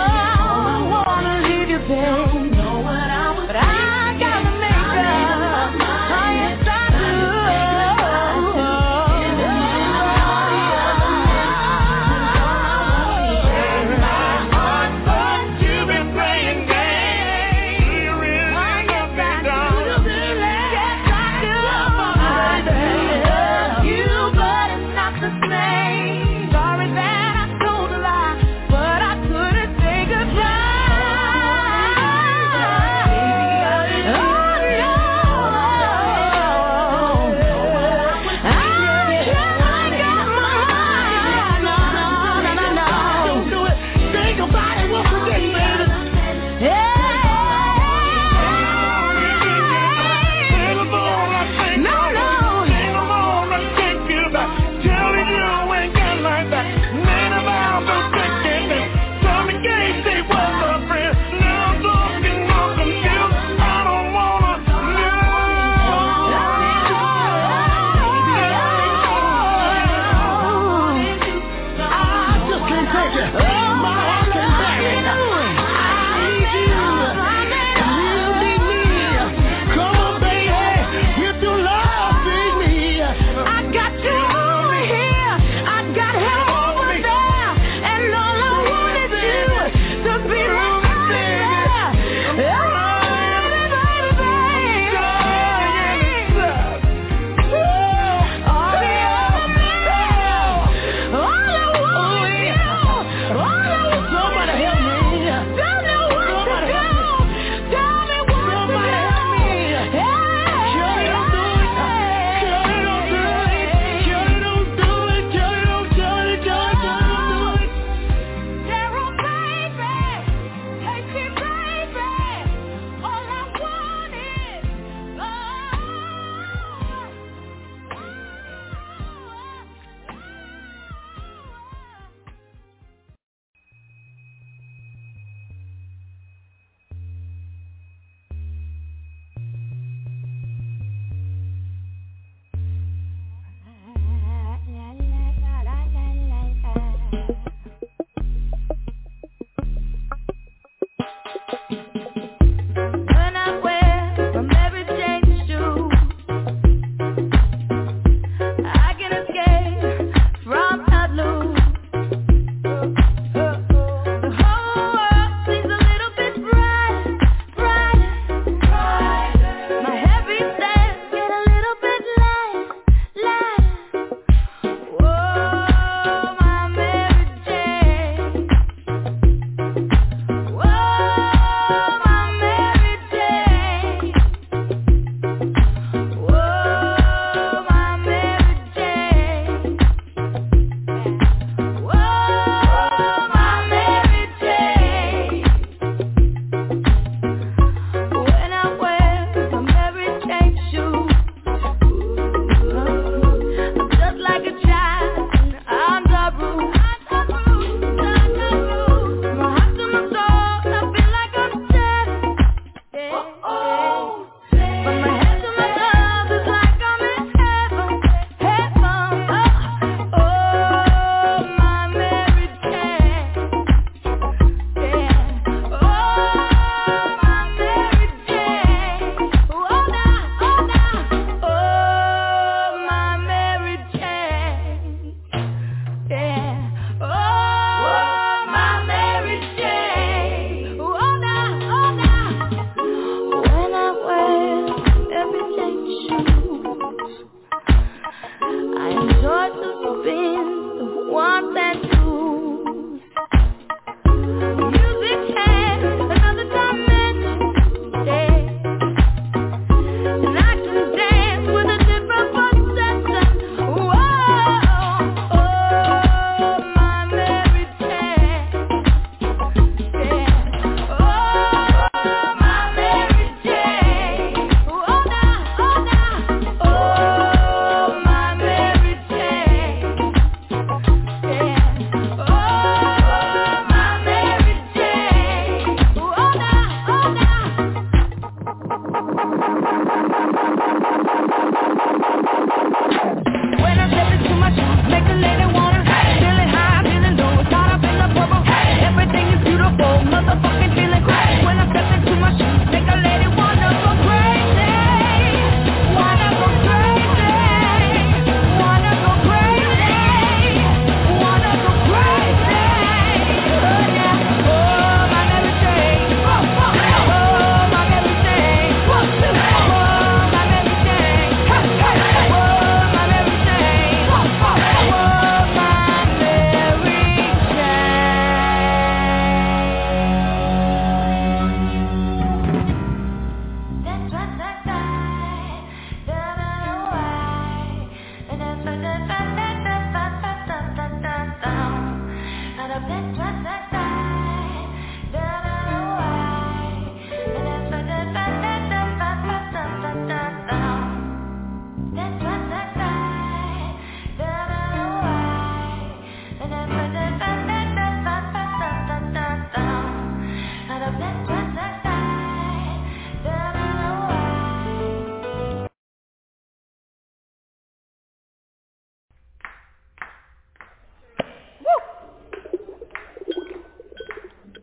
wanna leave you, babe. Know what I was, but I gotta make up.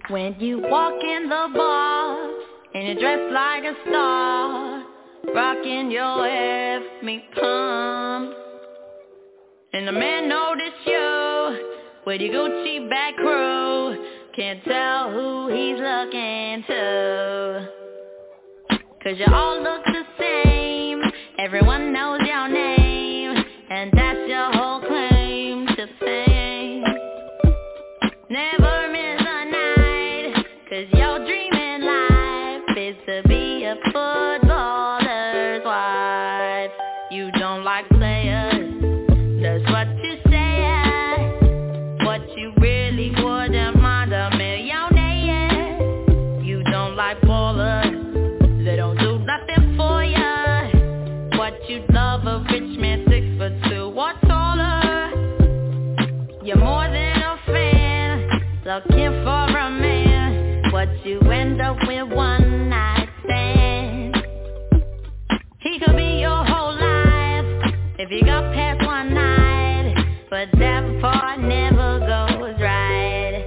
When you walk in the bar and you're dressed like a star, rocking your F-me pump, and the man noticed you with your Gucci back crew, can't tell who he's looking to, 'cause you all look the same, everyone knows your name, and that's your whole claim to fame. Never miss a night, 'cause your dream in life is to be a footballer's wife. You don't like players, that's what you say. What you really wouldn't mind a millionaire. You don't like ballers, they don't do nothing for ya. What you love a rich man 6'2" or taller. You're more than a fan, looking for a man. What you end up with one night stand. He could be your whole life if you got past one night, but that part never goes right.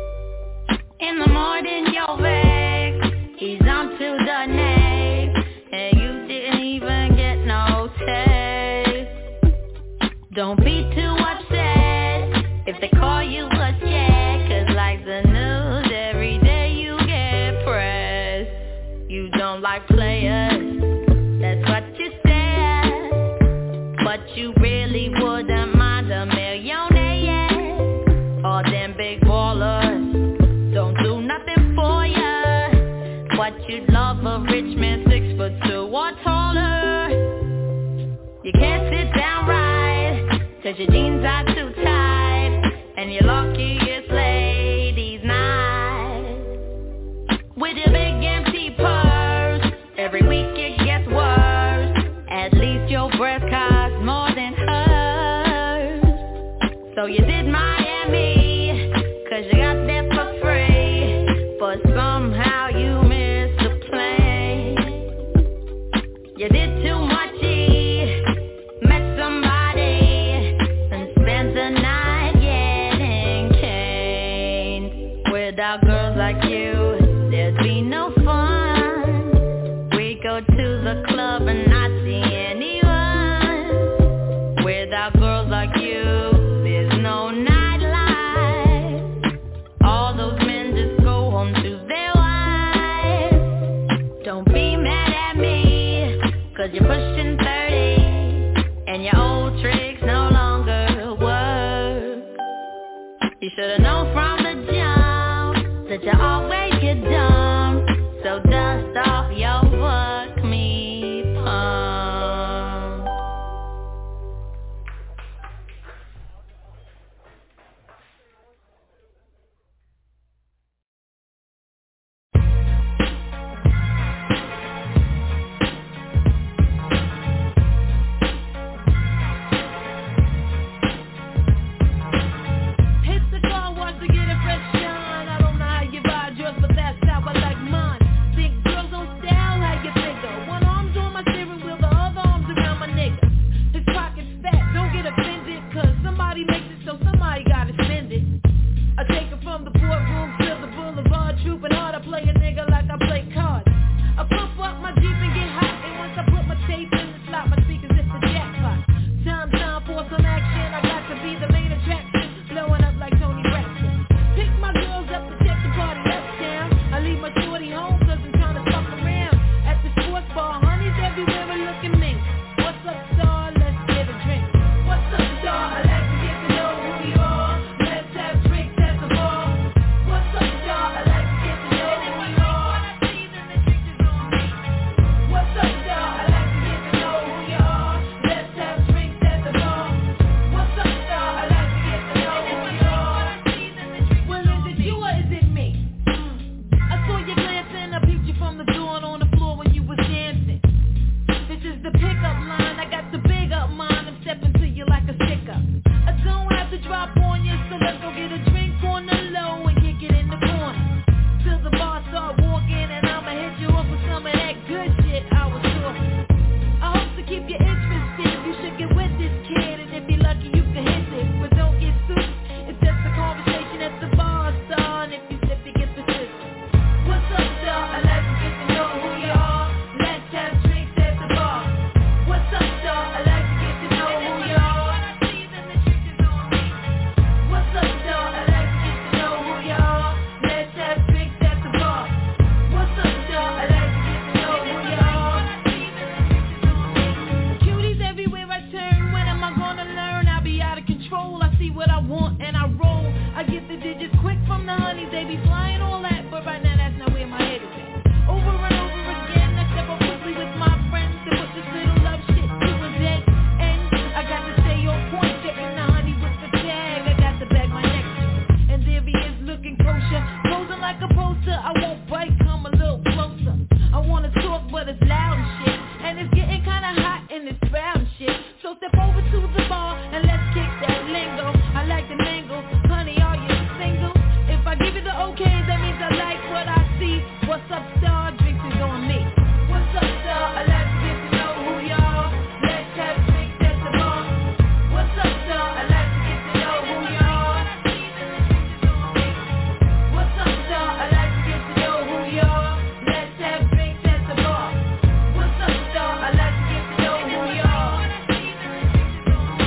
In the morning you're vexed, he's on to the next, and you didn't even get no text. Don't be too upset if they call you a check, 'cause like the news every day you get pressed. You don't like players, that's what you said, but you really wouldn't mind a millionaire. All them big ballers don't do nothing for ya. What you love a rich man 6'2" or taller. You can't sit down right, 'cause your jeans are too tight, and you're lucky it's ladies' night. With your big empty purse, every week it gets worse. At least your breath costs more than hers. So you did Miami, 'cause you got there for free, but somehow you missed the plane. You did too much, met somebody, and spent the night getting caned. Without girls like you, there'd be no fun. We go to the club and not see anyone. Without girls like you, there's no nightlife. shit. So step over to the bar and let's kick that lingo. I like the mingle, honey, are you single? If I give you the okay, that means I like what I see. What's up, star? Drinks is on me. What's up, star? I like to get to know who y'all. Let's have drinks at the bar. What's up, star? I like to get to know who y'all. What's up, star? I like to get to know who y'all. Let's have drinks at the bar. What's up, star? I like to get to know who y'all.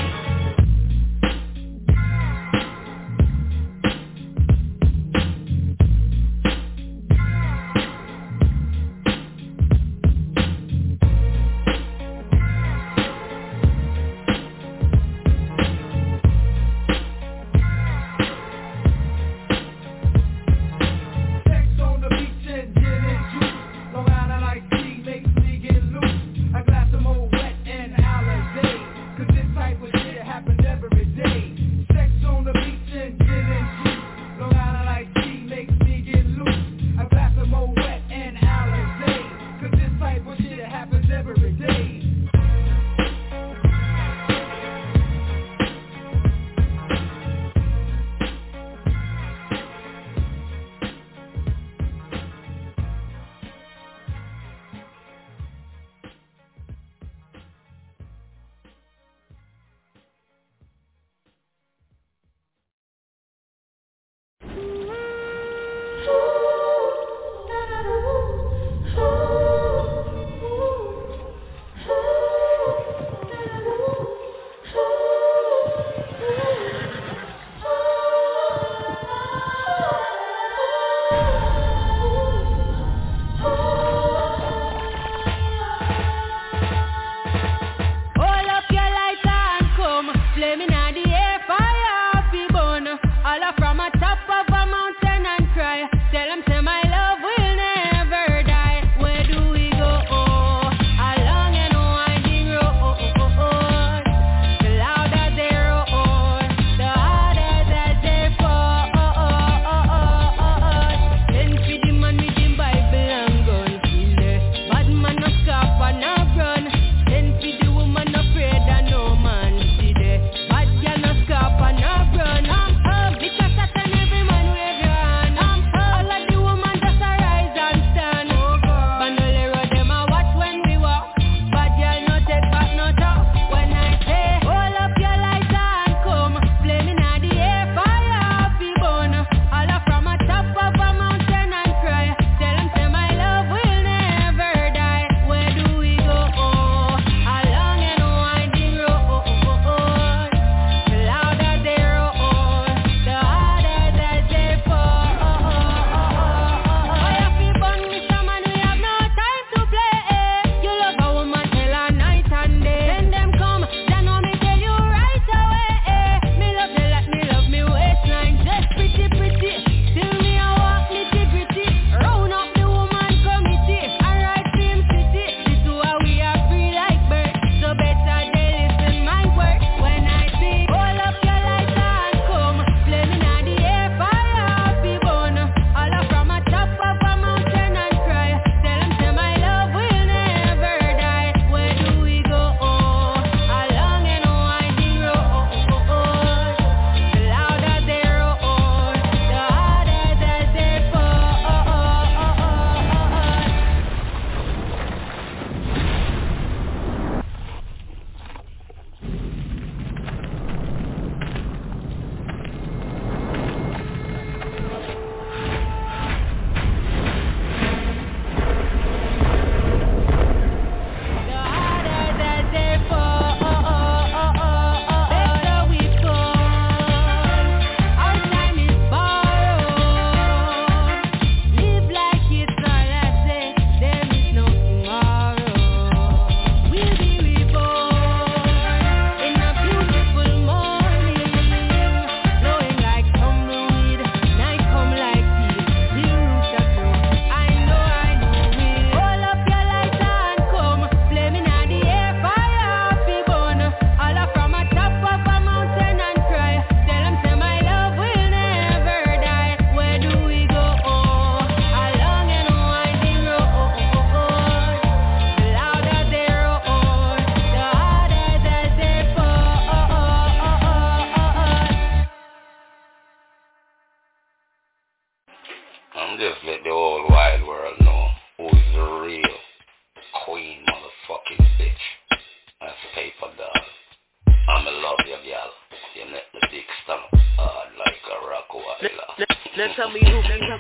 I'ma love you, girl. You net the big stomach, hard like a rock wire. Now tell me who can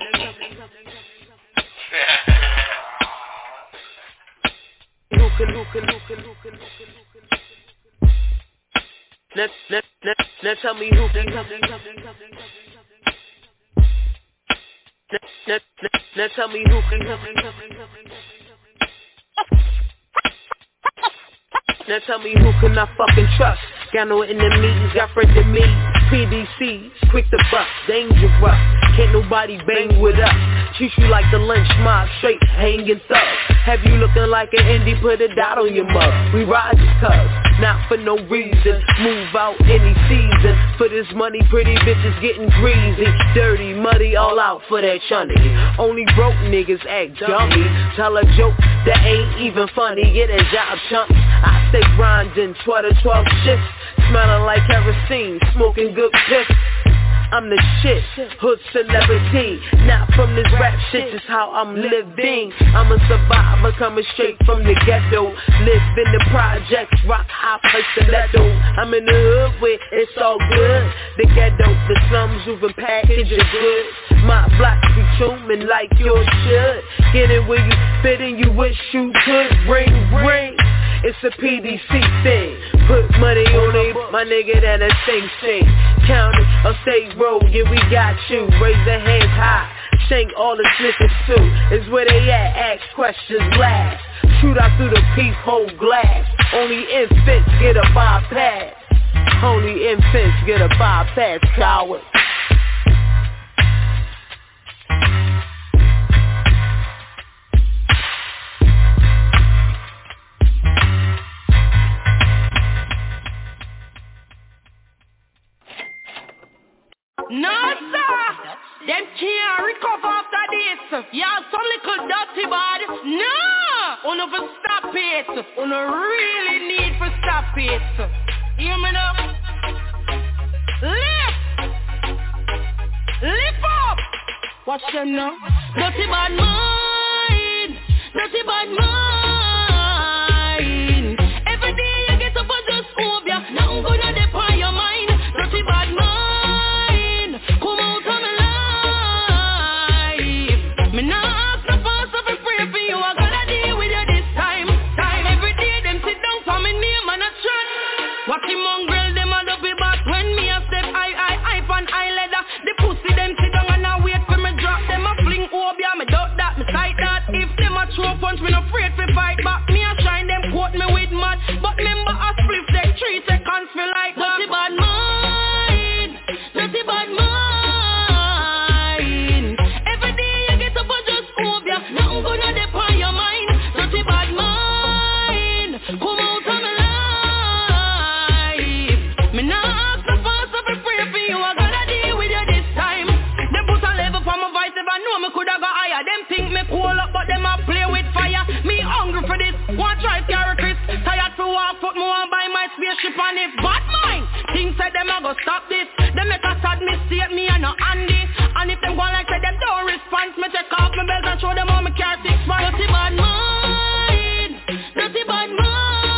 Now tell me who can Now tell me who can Now tell me who can I fucking trust? Got no enemies, got friends in me. PDCs, quick to bust, dangerous. Can't nobody bang with us. Treat you like the lynch mob, straight hanging thugs. Have you looking like an indie, put a dot on your mug. We ride just cuz, not for no reason. Move out any season. For this money, pretty bitches getting greasy. Dirty, muddy, all out for that chunny. Only broke niggas act dummy. Tell a joke that ain't even funny. Get a job, chump. I stay grinding 12 to 12 shifts. Smelling like kerosene, smoking good piss. I'm the shit, hood celebrity. Not from this rap shit, just how I'm living. I'm a survivor coming straight from the ghetto. Live in the projects, rock high play stiletto. I'm in the hood with it's all good. The ghetto, the slums, moving package of goods. My block be tuning like yours should. Get it where you fit and you wish you could. Ring. It's a PDC thing. Put money on it, my nigga, that a sing. Count it or stay roll, yeah, we got you. Raise the hands high, shank all the snippets too. Is where they at, ask questions last. Shoot out through the peephole glass. Only infants get a bypass. Only infants get a bypass, coward. No, sir! Them can't recover after this. Y'all some little dirty bad. No! Uno for stop it. Uno really need for stop it. Hear me now? Lift up! Watch them now. Dirty bad mind. Dirty bad mind. Every day you get up and just move ya. Nothing gonna dip on your mind. Dirty bad mind. Watch him mongrel, them a love it back. When me a step, I on eye leather. The pussy them sit down and I wait for me drop. Them a fling obia, me doubt that, me sight that. If them a throw punch, me no afraid to fight back. Me a shine them quote me with mud. But remember a split take 3 seconds feel like that. Dirty bad mind, dirty bad mind. Every day you get up and just obia. Nothing gonna dip on your mind. Dirty bad mind, come out of me life. Me nah ask the fast of a pray for you, I gotta deal with you this time. Them put a level for my voice, if I know me coulda got higher. Them think me cool up, but them a play with fire. Me hungry for this, want try carry Chris. Tired to walk, put me on by my spaceship. And if bad mind, things said them a go stop this. Them make a sad mistake, me and no Andy. And if them go like say them don't respond, me take off my belt and show them how me care 6 man. Dirty bad mind, dirty bad mind.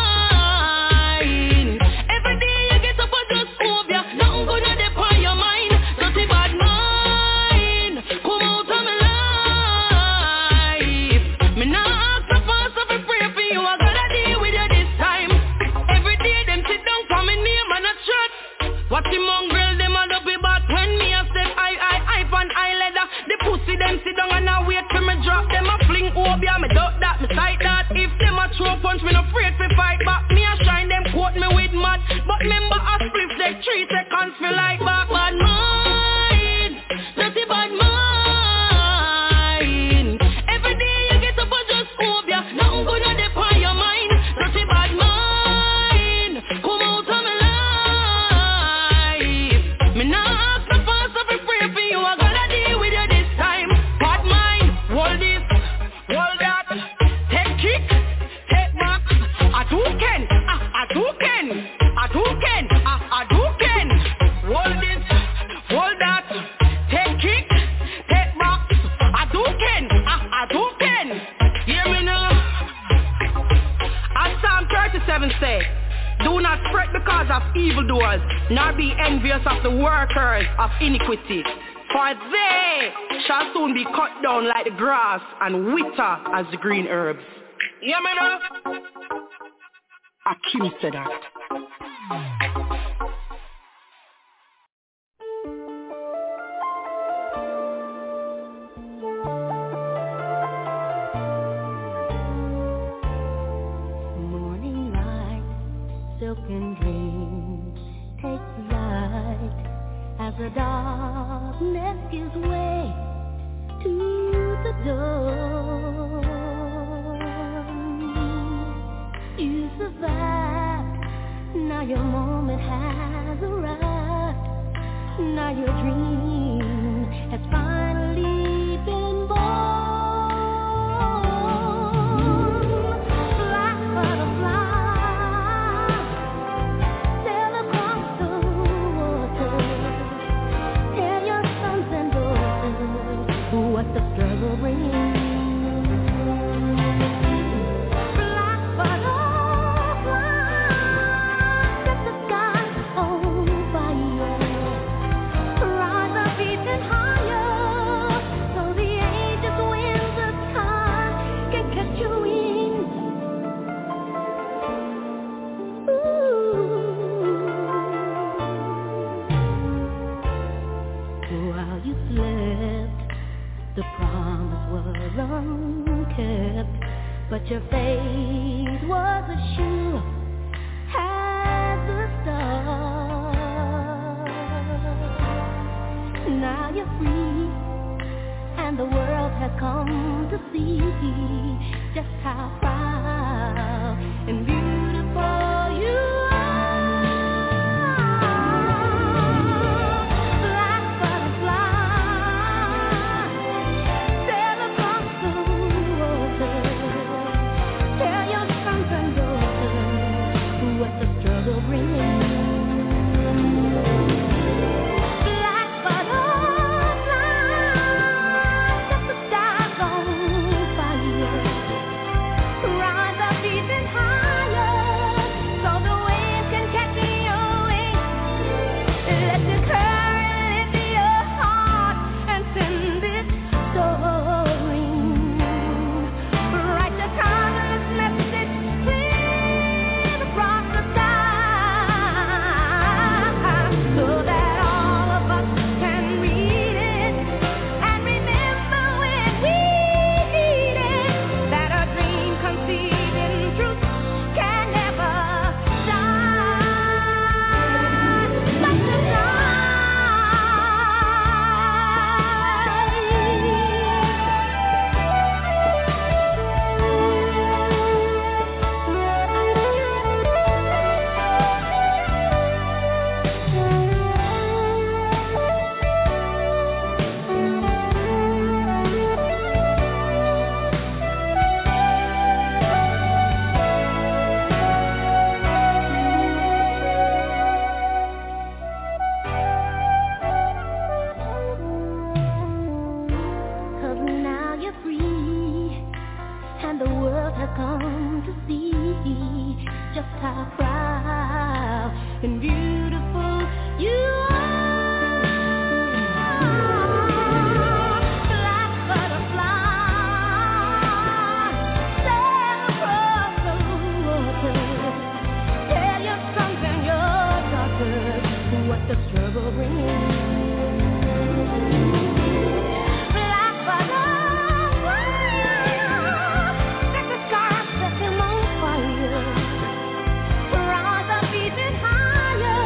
Nothing gonna dip on your mind. Dirty bad mind, come out of my life. Me nah ask the fast of a pray for you, I gotta deal with you this time. Every day them sit down for me name and a shirt. Watch the mongrel, them a love it back. When me a step, I on eye leather. The pussy them sit down and I wait for me drop. Them a fling obia, me doubt that, me sight that. If them a throw punch, me no afraid to fight back. Me a shine them quote me with mud. But remember a split take 3 seconds feel like back. Bad mind, dirty bad mind. Every day you get up and just obia. Nothing gonna dip on your mind. Dirty bad mind, come out of my life. Me nah ask the fast of a pray for you, I gotta deal with you this time. Bad mind, hold this, hold that. Take kick, take back. I do can, I do can, I do can, I do can. Hold this, hold that. Take kick, take back. I do can, I do can. Hear me now. As Psalm 37 say, do not fret not because of evildoers, nor be envious of the workers of iniquity. For they shall soon be cut down like the grass and wither as the green herbs. Yeah, me know? Akim said that. Morning light, silken dreams, take flight as the darkness gives way to the dawn. You survived, now your moment has arrived. Now your dream has finally been born. Black butterfly, sail across the water. Tell your sons and daughters what the struggle brings. The promise was unkept, but your faith was as sure as the stars. Now you're free, and the world has come to see just how proud and beautiful you are. Rise up even higher.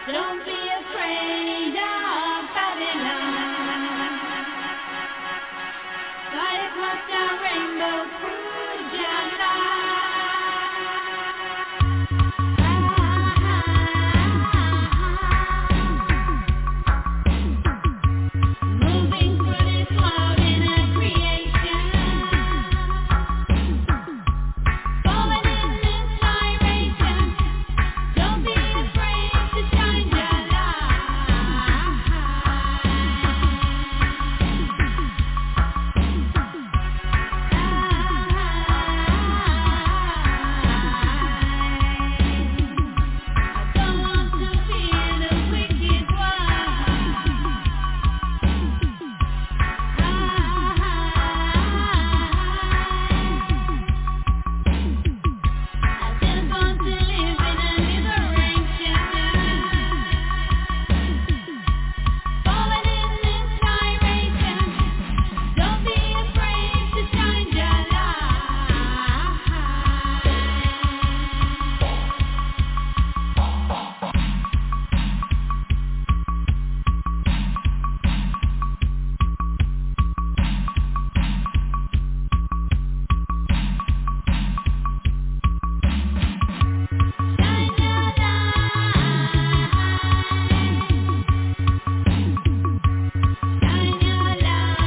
Don't be afraid of Babylon. God across the rainbow through your life. Moving through this world in a creation. Falling in inspiration. Don't be afraid to shine your I don't want to feel the wicked I just want to live in a liberation. Falling in inspiration. Don't be afraid to shine your light. Shine your light. Shine your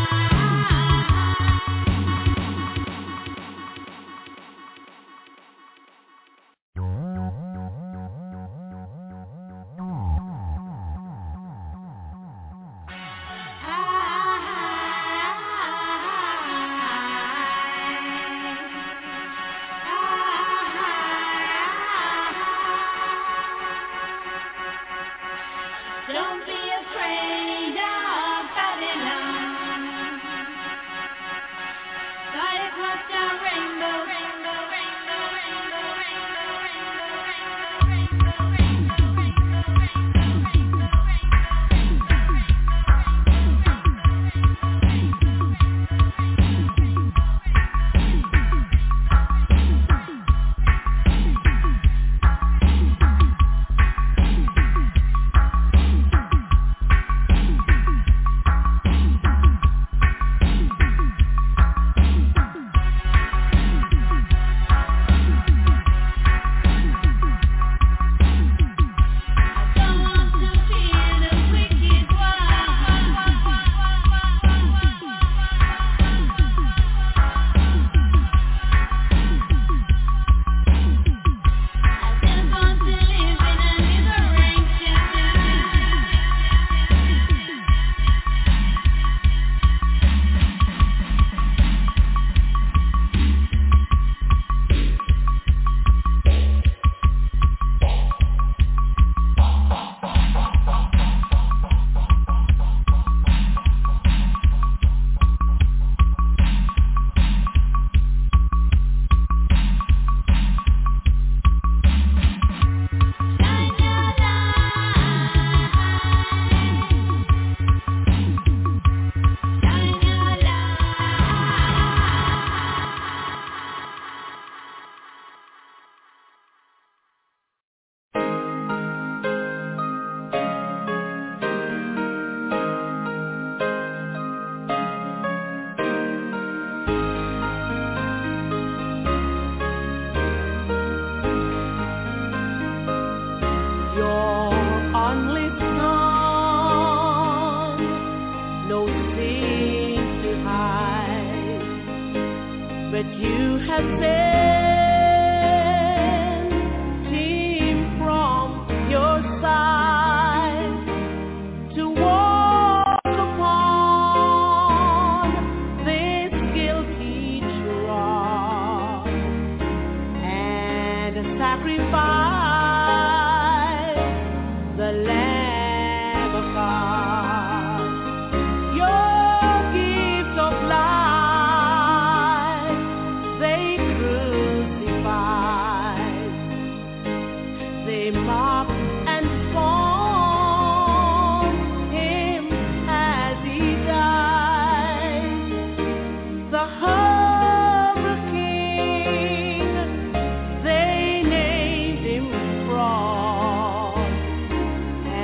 Don't be afraid of Babylon. God across the rainbow, rainbow, rainbow, rainbow, rainbow, rainbow, rainbow, but you have sent him from your side to walk upon this guilty trust and sacrifice the Lamb of God. Your gift of life they crucified, they mocked and scorned him as he died. The humble king, they named him fraud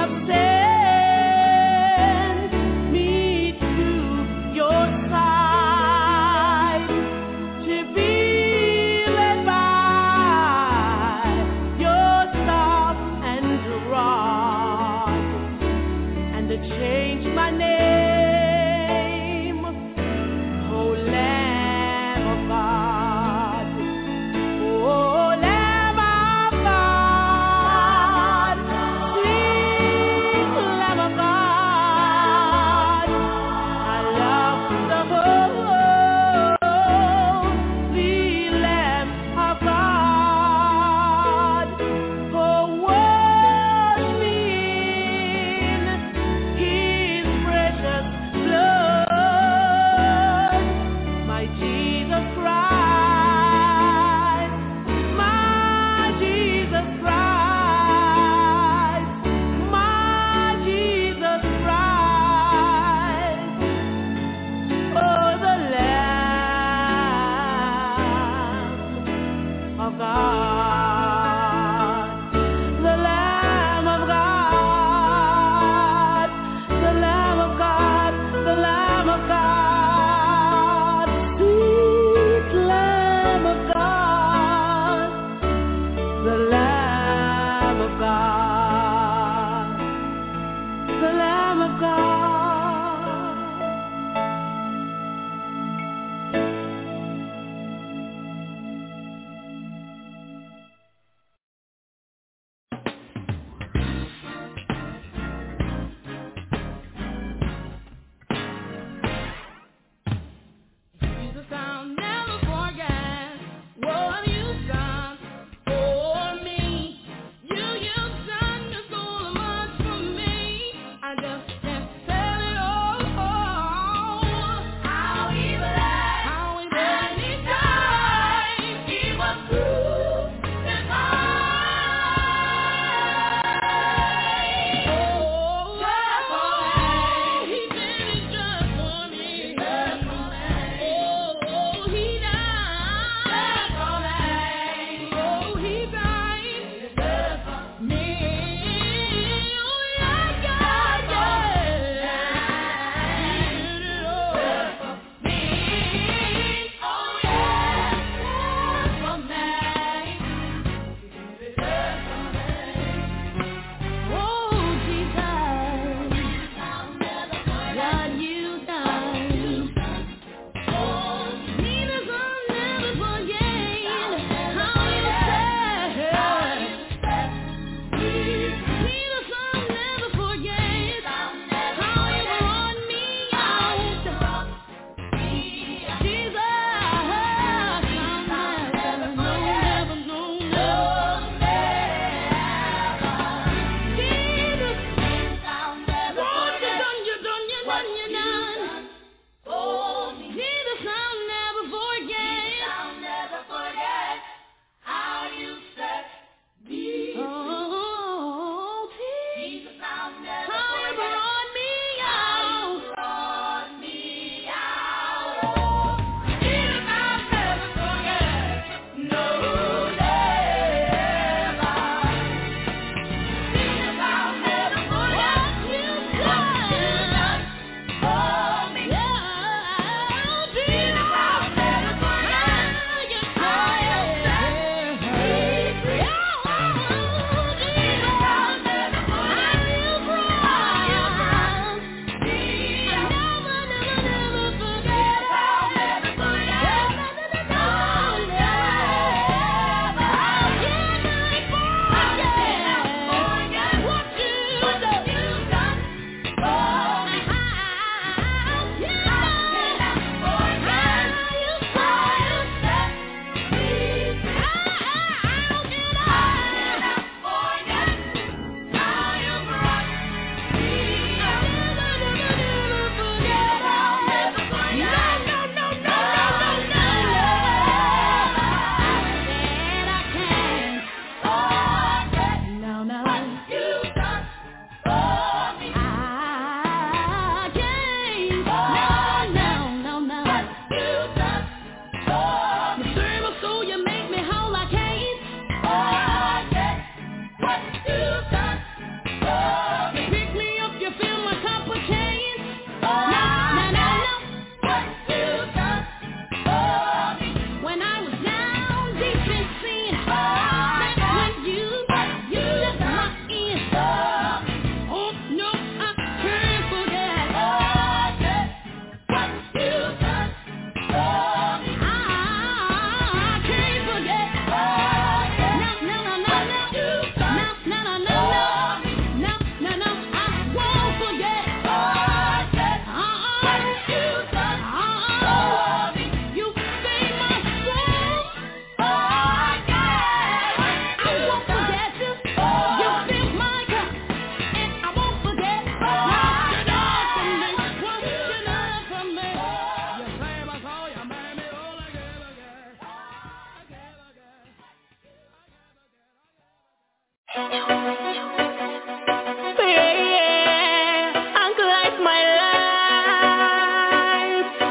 precious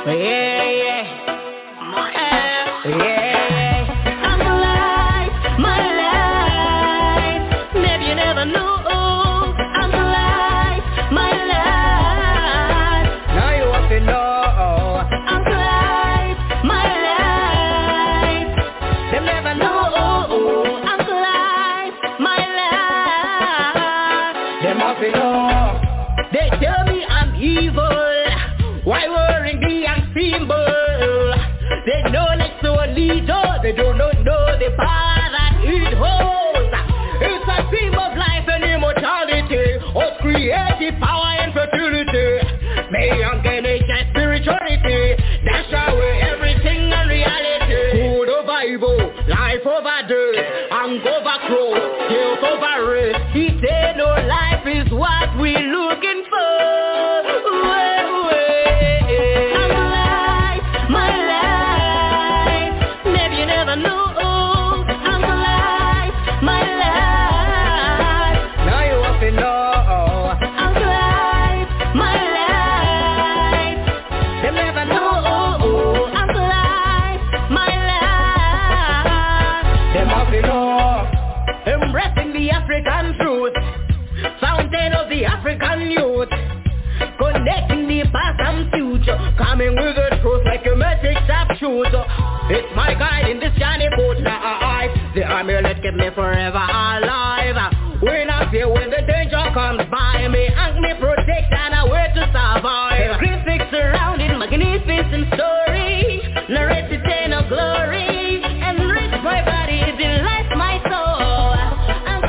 I'm alive, my life. Maybe you never know. I'm alive, my life. Now you have to know. I'm alive, my life. Them never know. I'm alive, my life. Them have to know. They tell me I'm evil. Why wearing the young symbol? They know next to a leader. They do not know the power that it holds. It's a symbol of life and immortality, of creative power and fertility. May young nature spirituality. That's how everything and reality. Good over evil, life over death, and over crow, health over race. He said no life is what we looking for. I'm alive, my life. Maybe you never know. I'm alive, my life. Now you have to know. I'm alive, my life. Them never know. I'm alive, my life. Them have to know. Embracing the African truth, fountain of the African youth, connecting the past and future, coming with the truth like a magic sharp shooter. It's my guide in this journey boat. Now the amulet keep me forever alive. When I fear when the danger comes by me, and me protect and a way to survive. Graphics surrounding magnificent story, narrate the tale of glory, enrich my body, delight my soul. I'm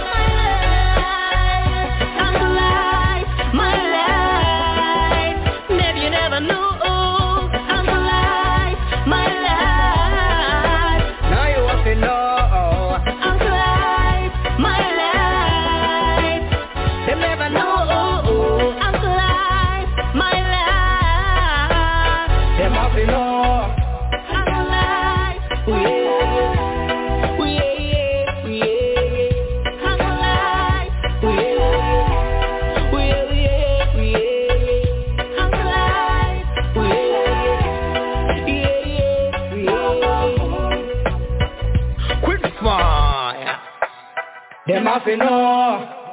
alive, my life. Maybe you never know. I'm alive, my life. Now you have to know. I'm alive, my life. Them never know. I'm alive, my life. Them have to know. I'm alive. I'm alive. I'm alive. Quick fire. Them have to know.